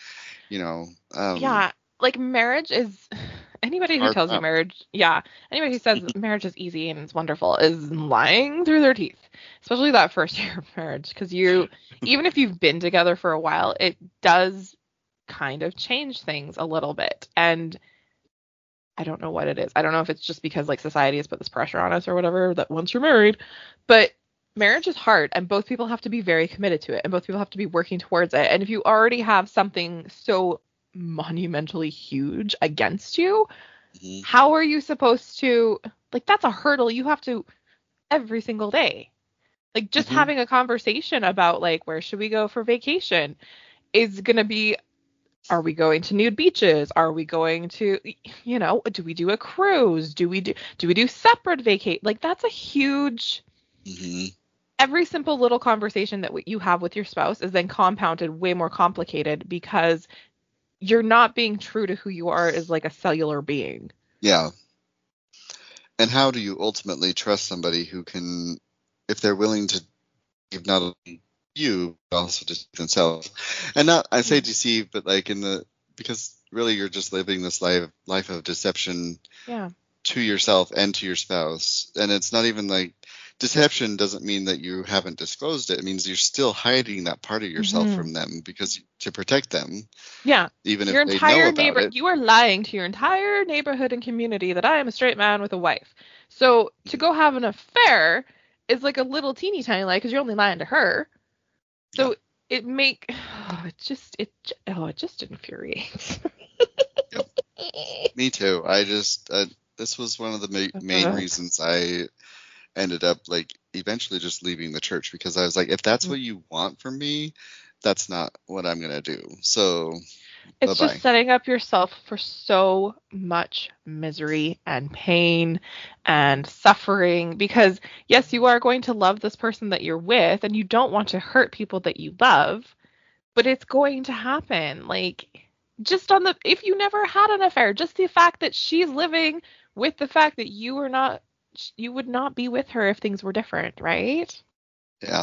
Marriage is, anybody who tells you anybody who says marriage is easy and it's wonderful is lying through their teeth, especially that first year of marriage, because even if you've been together for a while, it does kind of change things a little bit. And I don't know what it is. I don't know if it's just because society has put this pressure on us or whatever, that once you're married, but marriage is hard, and both people have to be very committed to it, and both people have to be working towards it. And if you already have something so monumentally huge against you, Hmm. how are you supposed to, like, that's a hurdle you have to every single day. Like, just Hmm. having a conversation about, like, where should we go for vacation is going to be, are we going to nude beaches? Are we going to, do we do a cruise? Do we do separate vacate? Like, that's a huge, Hmm. every simple little conversation that you have with your spouse is then compounded way more complicated because you're not being true to who you are as like a cellular being. Yeah. And how do you ultimately trust somebody who can, if they're willing to deceive not only you, but also deceive themselves? And not, I say Mm. deceive, but like because really you're just living this life of deception Yeah. to yourself and to your spouse. And it's not even like deception doesn't mean that you haven't disclosed it. It means you're still hiding that part of yourself Hmm. from them because to protect them, Yeah. even Your if they know entire about neighbor, it. you are lying to your entire neighborhood and community that I am a straight man with a wife. So to Mhm. go have an affair is like a little teeny tiny lie because you're only lying to her. Yeah. So it make it just infuriates. Yep. Me too. I just this was one of the main reasons I ended up like eventually just leaving the church because I was like, if that's what you want from me, that's not what I'm gonna do. So bye It's just bye. setting up yourself for so much misery and pain and suffering because, yes, you are going to love this person that you're with and you don't want to hurt people that you love, but it's going to happen. Like, just on the, if you never had an affair, just the fact that she's living with the fact that you would not be with her if things were different, right? Yeah.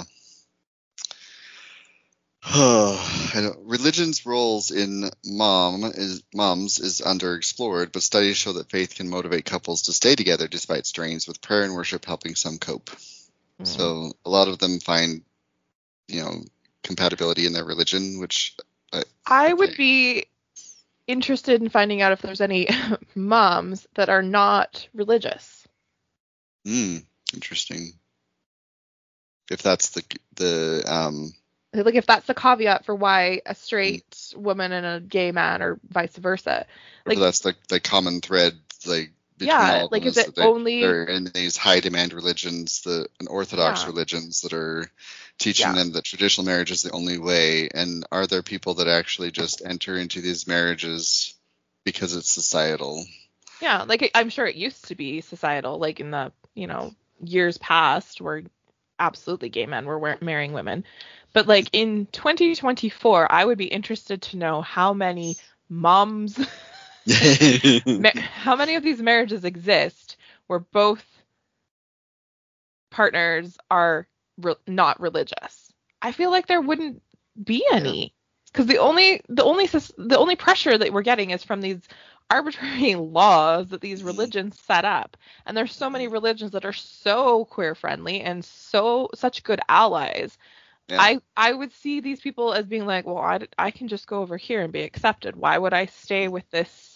I don't, religion's roles in moms is underexplored, but studies show that faith can motivate couples to stay together despite strains, with prayer and worship helping some cope. Mm. So a lot of them find, you know, compatibility in their religion, which I would okay, be interested in finding out if there's any moms that are not religious. hmm, interesting. If that's the Like if that's the caveat for why a mm, straight woman and a gay man or vice versa. or Like, that's the common thread like between yeah, all of them like is is it that only, they're in these high demand religions, the and orthodox yeah, religions that are teaching yeah. them that traditional marriage is the only way. And are there people that actually just enter into these marriages because it's societal? Yeah, like I'm sure it used to be societal, like in the, years past where absolutely gay men were marrying women. But like in 2024, I would be interested to know how many moms, how many of these marriages exist where both partners are not religious. I feel like there wouldn't be Yeah. any because the only pressure that we're getting is from these arbitrary laws that these Mhm. religions set up. And there's so many Mhm. religions that are so queer friendly and such good allies. Yeah. I would see these people as being like, well, I can just go over here and be accepted. Why would I stay with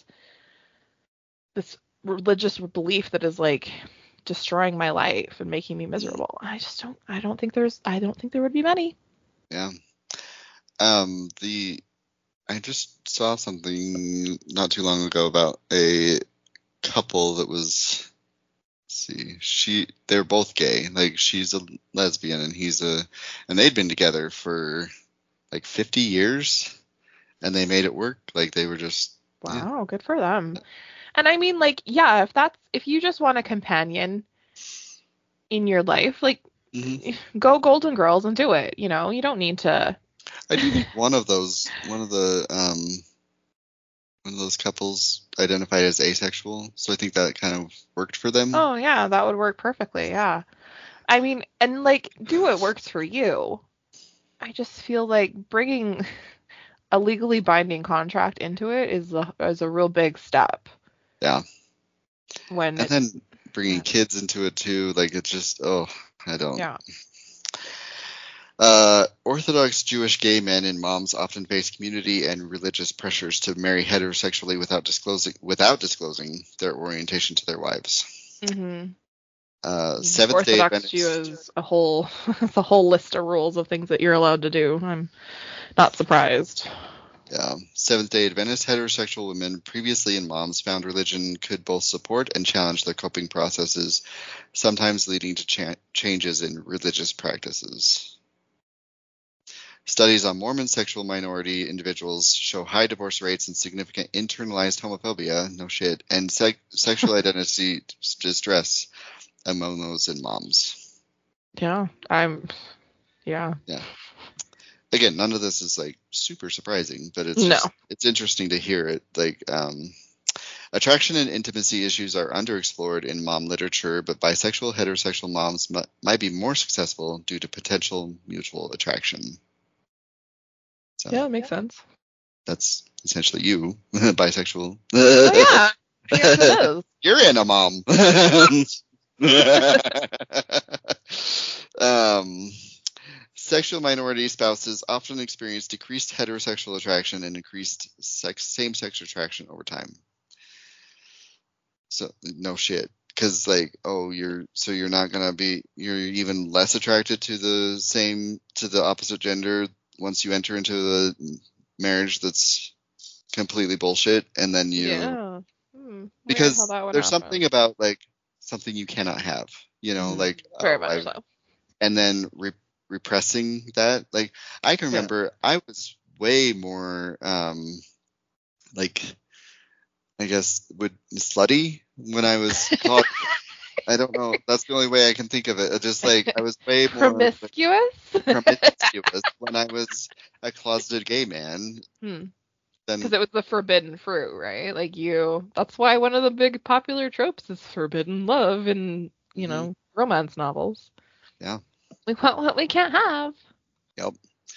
this religious belief that is like destroying my life and making me Mhm. miserable? I don't think there would be many. Yeah. The I just saw something not too long ago about a couple that was, let's see, they're both gay. Like she's a lesbian and and they'd been together for like 50 years and they made it work. Like they were just, yeah. Wow, good for them. And I mean, like, yeah, if you just want a companion in your life, like, Hmm. go Golden Girls and do it. You don't need to. I do think one of those couples identified as asexual, so I think that kind of worked for them. Oh yeah, that would work perfectly. Yeah. I mean, and like, do what works for you. I just feel like bringing a legally binding contract into it is a real big step Yeah. when And it. then bringing Yeah. kids into it too, like it's just, oh, I don't. Yeah. Orthodox Jewish gay men and moms often face community and religious pressures to marry heterosexually without disclosing their orientation to their wives. Mhm. Seventh Day Orthodox Jew Adventist. is a whole it's a whole list of rules of things that you're allowed to do. I'm not surprised. Yeah. Seventh Day Adventist heterosexual women previously in moms found religion could both support and challenge their coping processes, sometimes leading to changes in religious practices. Studies on Mormon sexual minority individuals show high divorce rates and significant internalized homophobia, no shit, and sexual identity distress among those in moms. Yeah, yeah. Again, none of this is like super surprising, but it's No. it's interesting to hear it. Like, attraction and intimacy issues are underexplored in mom literature, but bisexual heterosexual moms might be more successful due to potential mutual attraction. So, Yeah, it makes sense. That's essentially you, bisexual. Oh yeah, yes it is. You're in a mom. Sexual minority spouses often experience decreased heterosexual attraction and increased same-sex attraction over time. So no shit, because like, you're even less attracted to the opposite gender once you enter into the marriage that's completely bullshit, and then because there's something about like something you cannot have, like very much so. And then repressing that. Like, I can remember I was way more like, I guess, slutty when I was college. I don't know. That's the only way I can think of it. Just like I was way more promiscuous when I was a closeted gay man. Because it was the forbidden fruit, right? Like that's why one of the big popular tropes is forbidden love in, romance novels. Yeah. We want what we can't have. Yep.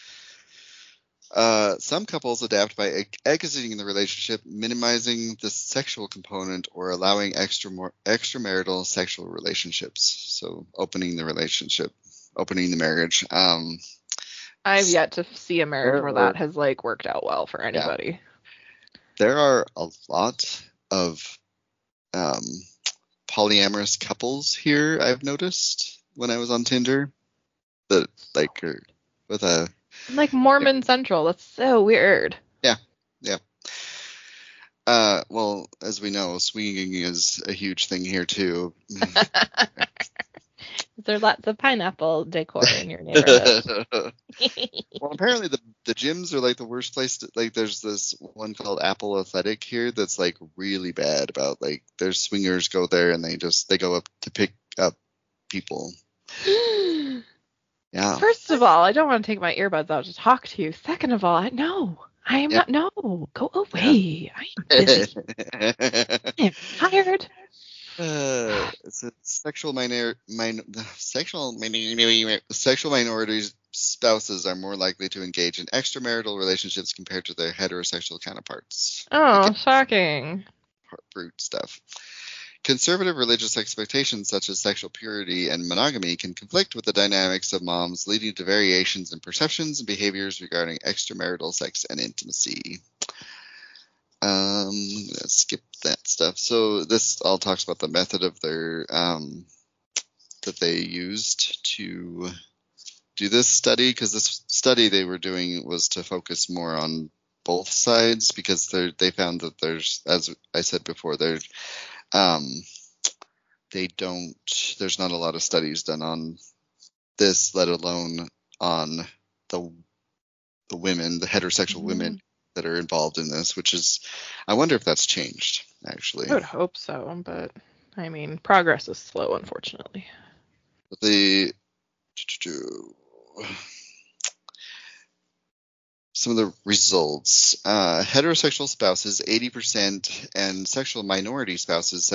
Some couples adapt by exiting the relationship, minimizing the sexual component, or allowing extramarital sexual relationships. So opening the marriage. I've yet to see a marriage where that has like worked out well for anybody. Yeah. There are a lot of polyamorous couples here, I've noticed when I was on Tinder, that like are with a like Mormon Central. That's so weird. Yeah. Well, as we know, swinging is a huge thing here too. There's lots of pineapple decor in your neighborhood. Well, apparently the gyms are like the worst place to, like, there's this one called Apple Athletic here that's like really bad about, like, their swingers go there and they go up to pick up people. Yeah. First of all, I don't want to take my earbuds out to talk to you. Second of all, I am not. No, go away. Yeah. I am busy. I'm tired. Sexual minorities spouses are more likely to engage in extramarital relationships compared to their heterosexual counterparts. Oh, shocking. Brute stuff. Conservative religious expectations such as sexual purity and monogamy can conflict with the dynamics of moms, leading to variations in perceptions and behaviors regarding extramarital sex and intimacy. Let's skip that stuff. So this all talks about the method of their that they used to do this study, because this study they were doing was to focus more on both sides, because they found that there's, as I said before, there's not a lot of studies done on this, let alone on the women, the heterosexual women that are involved in this, which is, I wonder if that's changed, actually. I would hope so, but I mean, progress is slow, unfortunately. But some of the results: heterosexual spouses 80%, and sexual minority spouses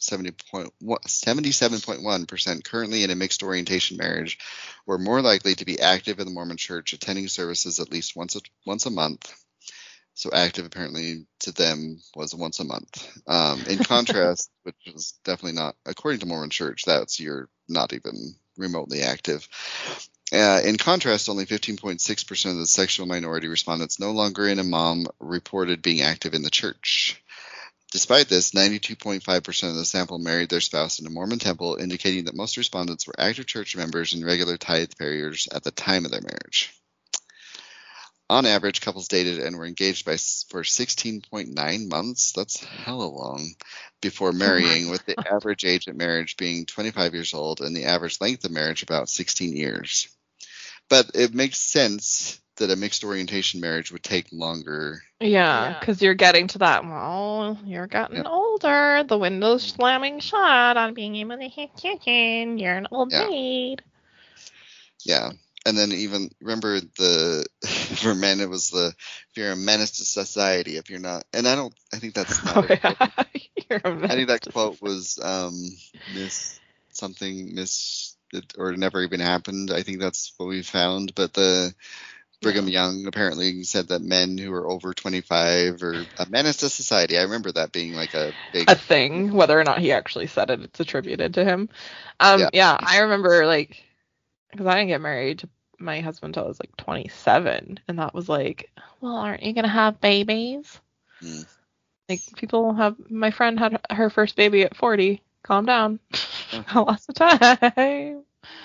77.1% currently in a mixed orientation marriage were more likely to be active in the Mormon Church, attending services at least once a month. So active apparently to them was once a month. In contrast, which is definitely not, according to Mormon Church, you're not even remotely active. In contrast, only 15.6% of the sexual minority respondents no longer in a mom reported being active in the church. Despite this, 92.5% of the sample married their spouse in a Mormon temple, indicating that most respondents were active church members and regular tithe payers at the time of their marriage. On average, couples dated and were engaged for 16.9 months. That's hella long. Before marrying, with the average age of marriage being 25 years old and the average length of marriage about 16 years. But it makes sense that a mixed orientation marriage would take longer. Yeah, because you're getting to that, well, you're getting older. The window's slamming shut on being able to hit chicken. You're an old maid. Yeah. And then even remember for men it was if you're a menace to society if you're not, and I think that's not you're a menace. I think that quote was or never even happened. I think that's what we found, but the Brigham Young apparently said that men who are over 25 are a menace to society. I remember that being like a thing, whether or not he actually said it, it's attributed to him. I remember because I didn't get married to my husband until I was 27, and that was well, aren't you gonna have babies? My friend had her first baby at 40. Calm down. Lots of time.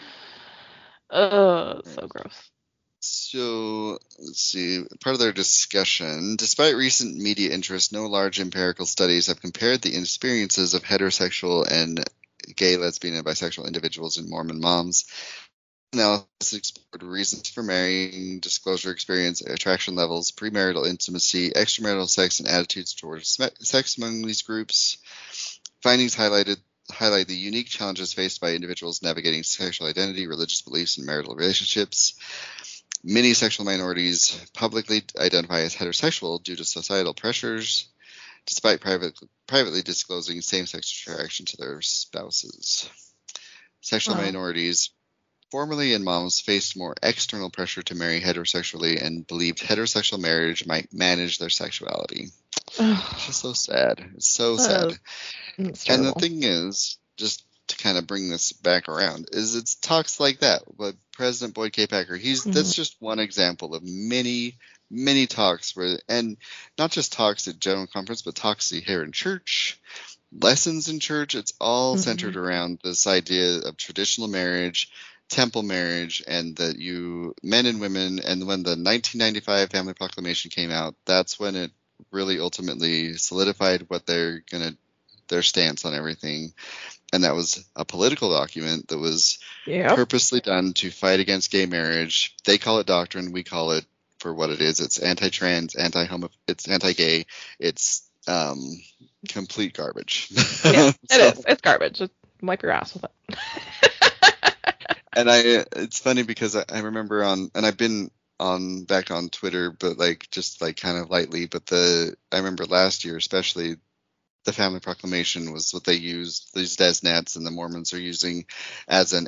So gross. So, let's see. Part of their discussion, despite recent media interest, no large empirical studies have compared the experiences of heterosexual and gay, lesbian, and bisexual individuals in Mormon moms. Analysis explored reasons for marrying, disclosure experience, attraction levels, premarital intimacy, extramarital sex, and attitudes towards sex among these groups. Findings highlight the unique challenges faced by individuals navigating sexual identity, religious beliefs, and marital relationships. Many sexual minorities publicly identify as heterosexual due to societal pressures, despite privately disclosing same-sex attraction to their spouses. Sexual minorities, formerly in moms, faced more external pressure to marry heterosexually and believed heterosexual marriage might manage their sexuality. It's just so sad. It's so sad. And the thing is, just to kind of bring this back around, is it's talks like that. But President Boyd K. Packer, that's just one example of many, many talks where, and not just talks at general conference, but talks here in church, lessons in church. It's all centered around this idea of traditional marriage, temple marriage, and that men and women, and when the 1995 Family Proclamation came out, that's when it really ultimately solidified what their stance on everything. And that was a political document that was purposely done to fight against gay marriage. They call it doctrine. We call it for what it is. It's anti-trans, it's anti-gay. It's complete garbage. Yeah, it is. It's garbage. Just wipe your ass with it. And it's funny because I remember and I've been back on Twitter, but just kind of lightly. But I remember last year, especially, the Family Proclamation was what they used. These Desnats and the Mormons are using as an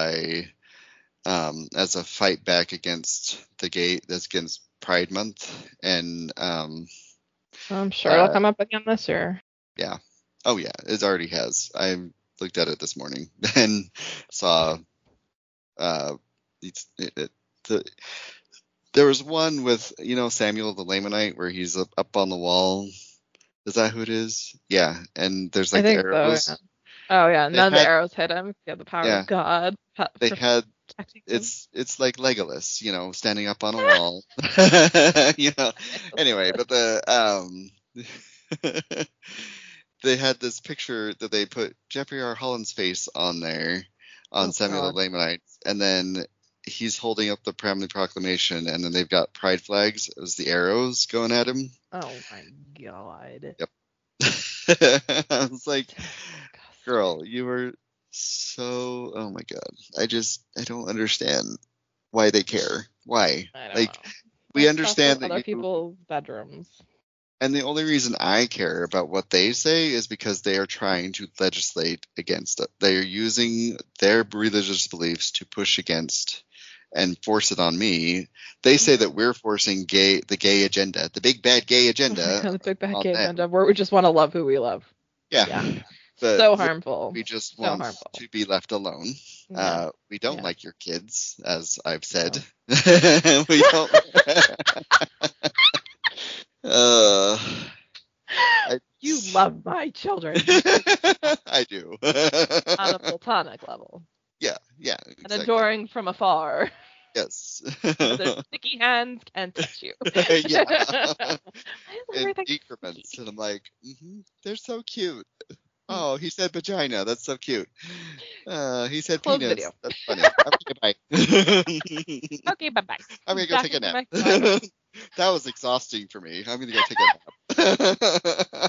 as a fight back against against Pride Month, and I'm sure it'll come up again this year. Yeah. Oh yeah, it already has. I looked at it this morning and saw. There was one with Samuel the Lamanite where he's up on the wall. Is that who it is? Yeah, and there's I think arrows. So, yeah. Oh yeah, none of the arrows hit him. Yeah, the power of God. They had. It's like Legolas, standing up on a wall. Anyway, but they had this picture that they put Jeffrey R. Holland's face on there on Samuel the Lamanite, and then he's holding up the Family Proclamation, and then they've got pride flags as the arrows going at him. Oh my God. Yep. I was like, girl, you were so, oh my God. I don't understand why they care. Why? I don't know. We understand that other people's bedrooms. And the only reason I care about what they say is because they are trying to legislate against it. They are using their religious beliefs to push against and force it on me. They say that we're forcing the gay agenda, the big bad gay agenda. The big bad gay agenda, where we just want to love who we love. Yeah. So harmful. We just want to be left alone. Yeah. We don't like your kids, as I've said. No. We don't. You love my children I do. on a platonic level. Yeah, And exactly. adoring from afar. Yes. But their sticky hands can't touch you. Yeah. Why is In everything increments, sticky? and I'm like, they're so cute. Oh, he said vagina. That's so cute. He said Close penis. video. That's funny. Okay, bye. Okay, bye-bye. I'm gonna go Back take a into nap. my life. That was exhausting for me. I'm gonna go take a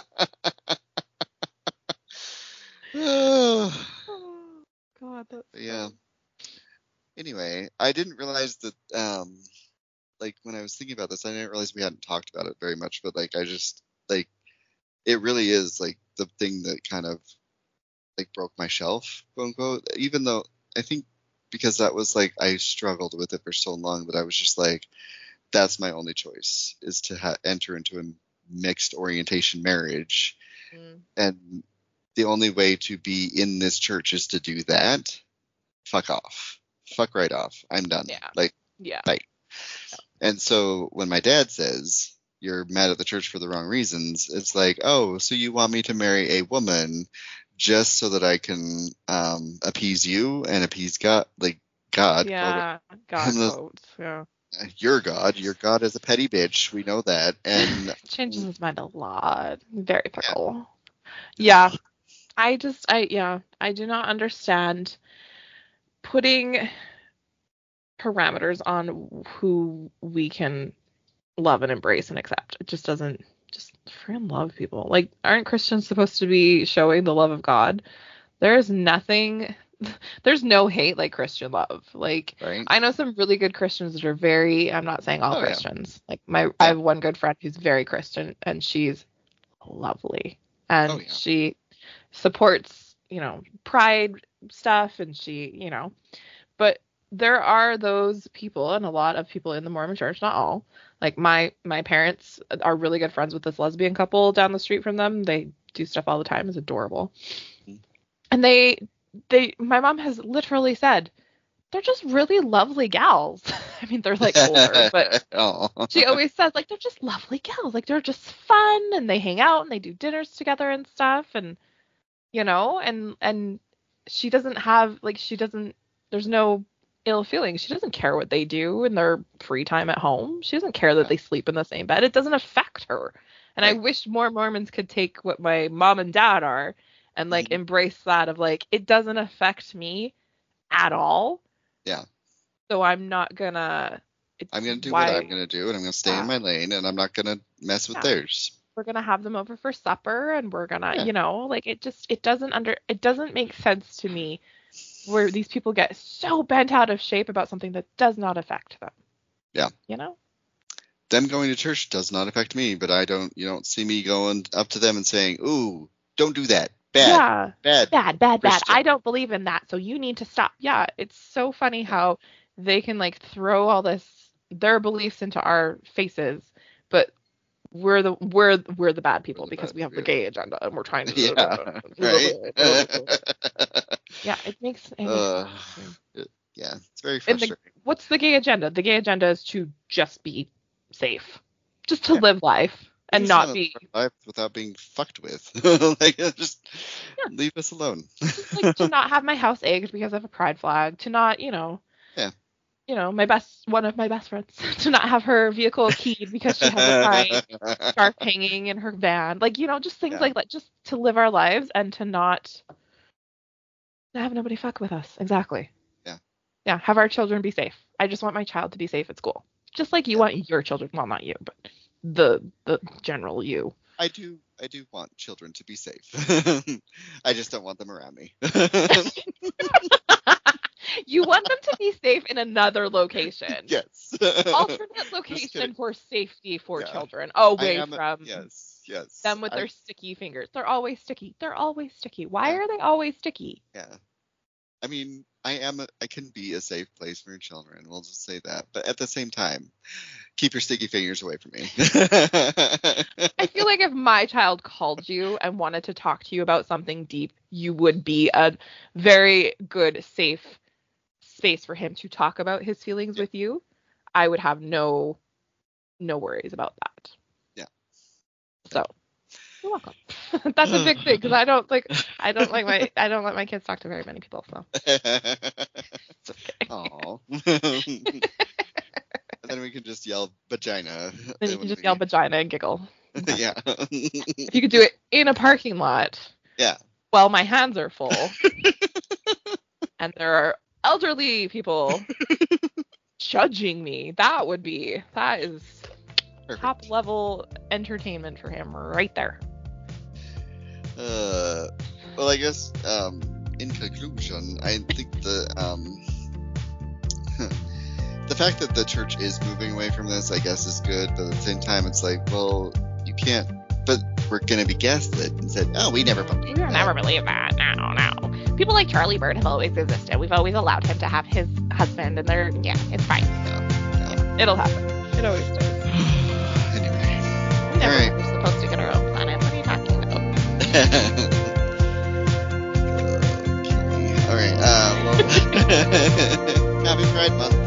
nap. Oh, God, that's Yeah. so... Anyway, I didn't realize that like when I was thinking about this, I didn't realize we hadn't talked about it very much, but like I just like it really is like the thing that kind of like broke my shelf, quote unquote. Even though I think because that was like I struggled with it for so long that I was just like, that's my only choice is to enter into a mixed orientation marriage, and the only way to be in this church is to do that. Fuck off. Fuck right off. I'm done. Yeah. Like, Yeah. bye. And so when my dad says you're mad at the church for the wrong reasons, it's like, oh, so you want me to marry a woman just so that I can appease you and appease God, like God. Yeah. God quotes. Yeah. Your God. Your God is a petty bitch. We know that. And Changes his mind a lot. Very fickle. Yeah. I do not understand putting parameters on who we can love and embrace and accept. It just doesn't, just freaking love people. Like, aren't Christians supposed to be showing the love of God? There's no hate like Christian love. Like, right. I know some really good Christians that are very, I'm not saying all Christians. Yeah. Like I have one good friend who's very Christian and she's lovely. And she supports, pride stuff and she, but there are those people and a lot of people in the Mormon church, not all. Like my parents are really good friends with this lesbian couple down the street from them. They do stuff all the time. It's adorable. And my mom has literally said, they're just really lovely gals. I mean, they're like older, but she always says like, they're just lovely gals. Like they're just fun and they hang out and they do dinners together and stuff. And, and she doesn't have like, there's no ill feelings. She doesn't care what they do in their free time at home. She doesn't care that they sleep in the same bed. It doesn't affect her. And I wish more Mormons could take what my mom and dad are and like embrace that of like, it doesn't affect me at all. Yeah. So I'm not gonna. I'm gonna do what I'm gonna do, and I'm gonna stay in my lane, and I'm not gonna mess with theirs. We're gonna have them over for supper, and we're gonna, like it doesn't make sense to me where these people get so bent out of shape about something that does not affect them. Yeah. Them going to church does not affect me, but you don't see me going up to them and saying, "Ooh, don't do that. Bad. Yeah. Bad. Christian. I don't believe in that, so you need to stop." Yeah, it's so funny how they can like throw all their beliefs into our faces, but we're the bad people because we have the gay agenda and we're trying to Yeah, it makes yeah, it's very frustrating. What's the gay agenda? The gay agenda is to just be safe, just to live life and not be life without being fucked with. Like just leave us alone. Just, like to not have my house egged because of a pride flag, to not one of my best friends to not have her vehicle keyed because she has a pride scarf hanging in her van. Like, just things like that, just to live our lives and to not have nobody fuck with us. Exactly. Yeah. Yeah. Have our children be safe. I just want my child to be safe at school. Just like you want your children. Well, not you, but the general you. I do want children to be safe. I just don't want them around me. You want them to be safe in another location. Yes. Alternate location for safety for children. Away from them with their sticky fingers. They're always sticky. Why are they always sticky? Yeah. I mean, I can be a safe place for your children. We'll just say that. But at the same time, keep your sticky fingers away from me. I feel like if my child called you and wanted to talk to you about something deep, you would be a very good, safe space for him to talk about his feelings with you. I would have no worries about that. Yeah. So. You're welcome. That's a big thing because I don't let my kids talk to very many people. So just kidding. Aw. And then we can just yell vagina. Then you can just yell vagina and giggle. Okay. Yeah. If you could do it in a parking lot. Yeah. While my hands are full. And there are elderly people judging me. That is Perfect. top level entertainment for him right there. Well, I guess in conclusion, I think the fact that the church is moving away from this, I guess, is good. But at the same time, it's like, well, you can't. But we're gonna be gaslit and said, oh, we never believed that. We never believe that. No. People like Charlie Bird have always existed. We've always allowed him to have his husband, and it's fine. Yeah. It'll happen. It always does. Anyway. We never All right. were supposed to get our own planet. What are you talking about? All right. Well, happy Pride Month.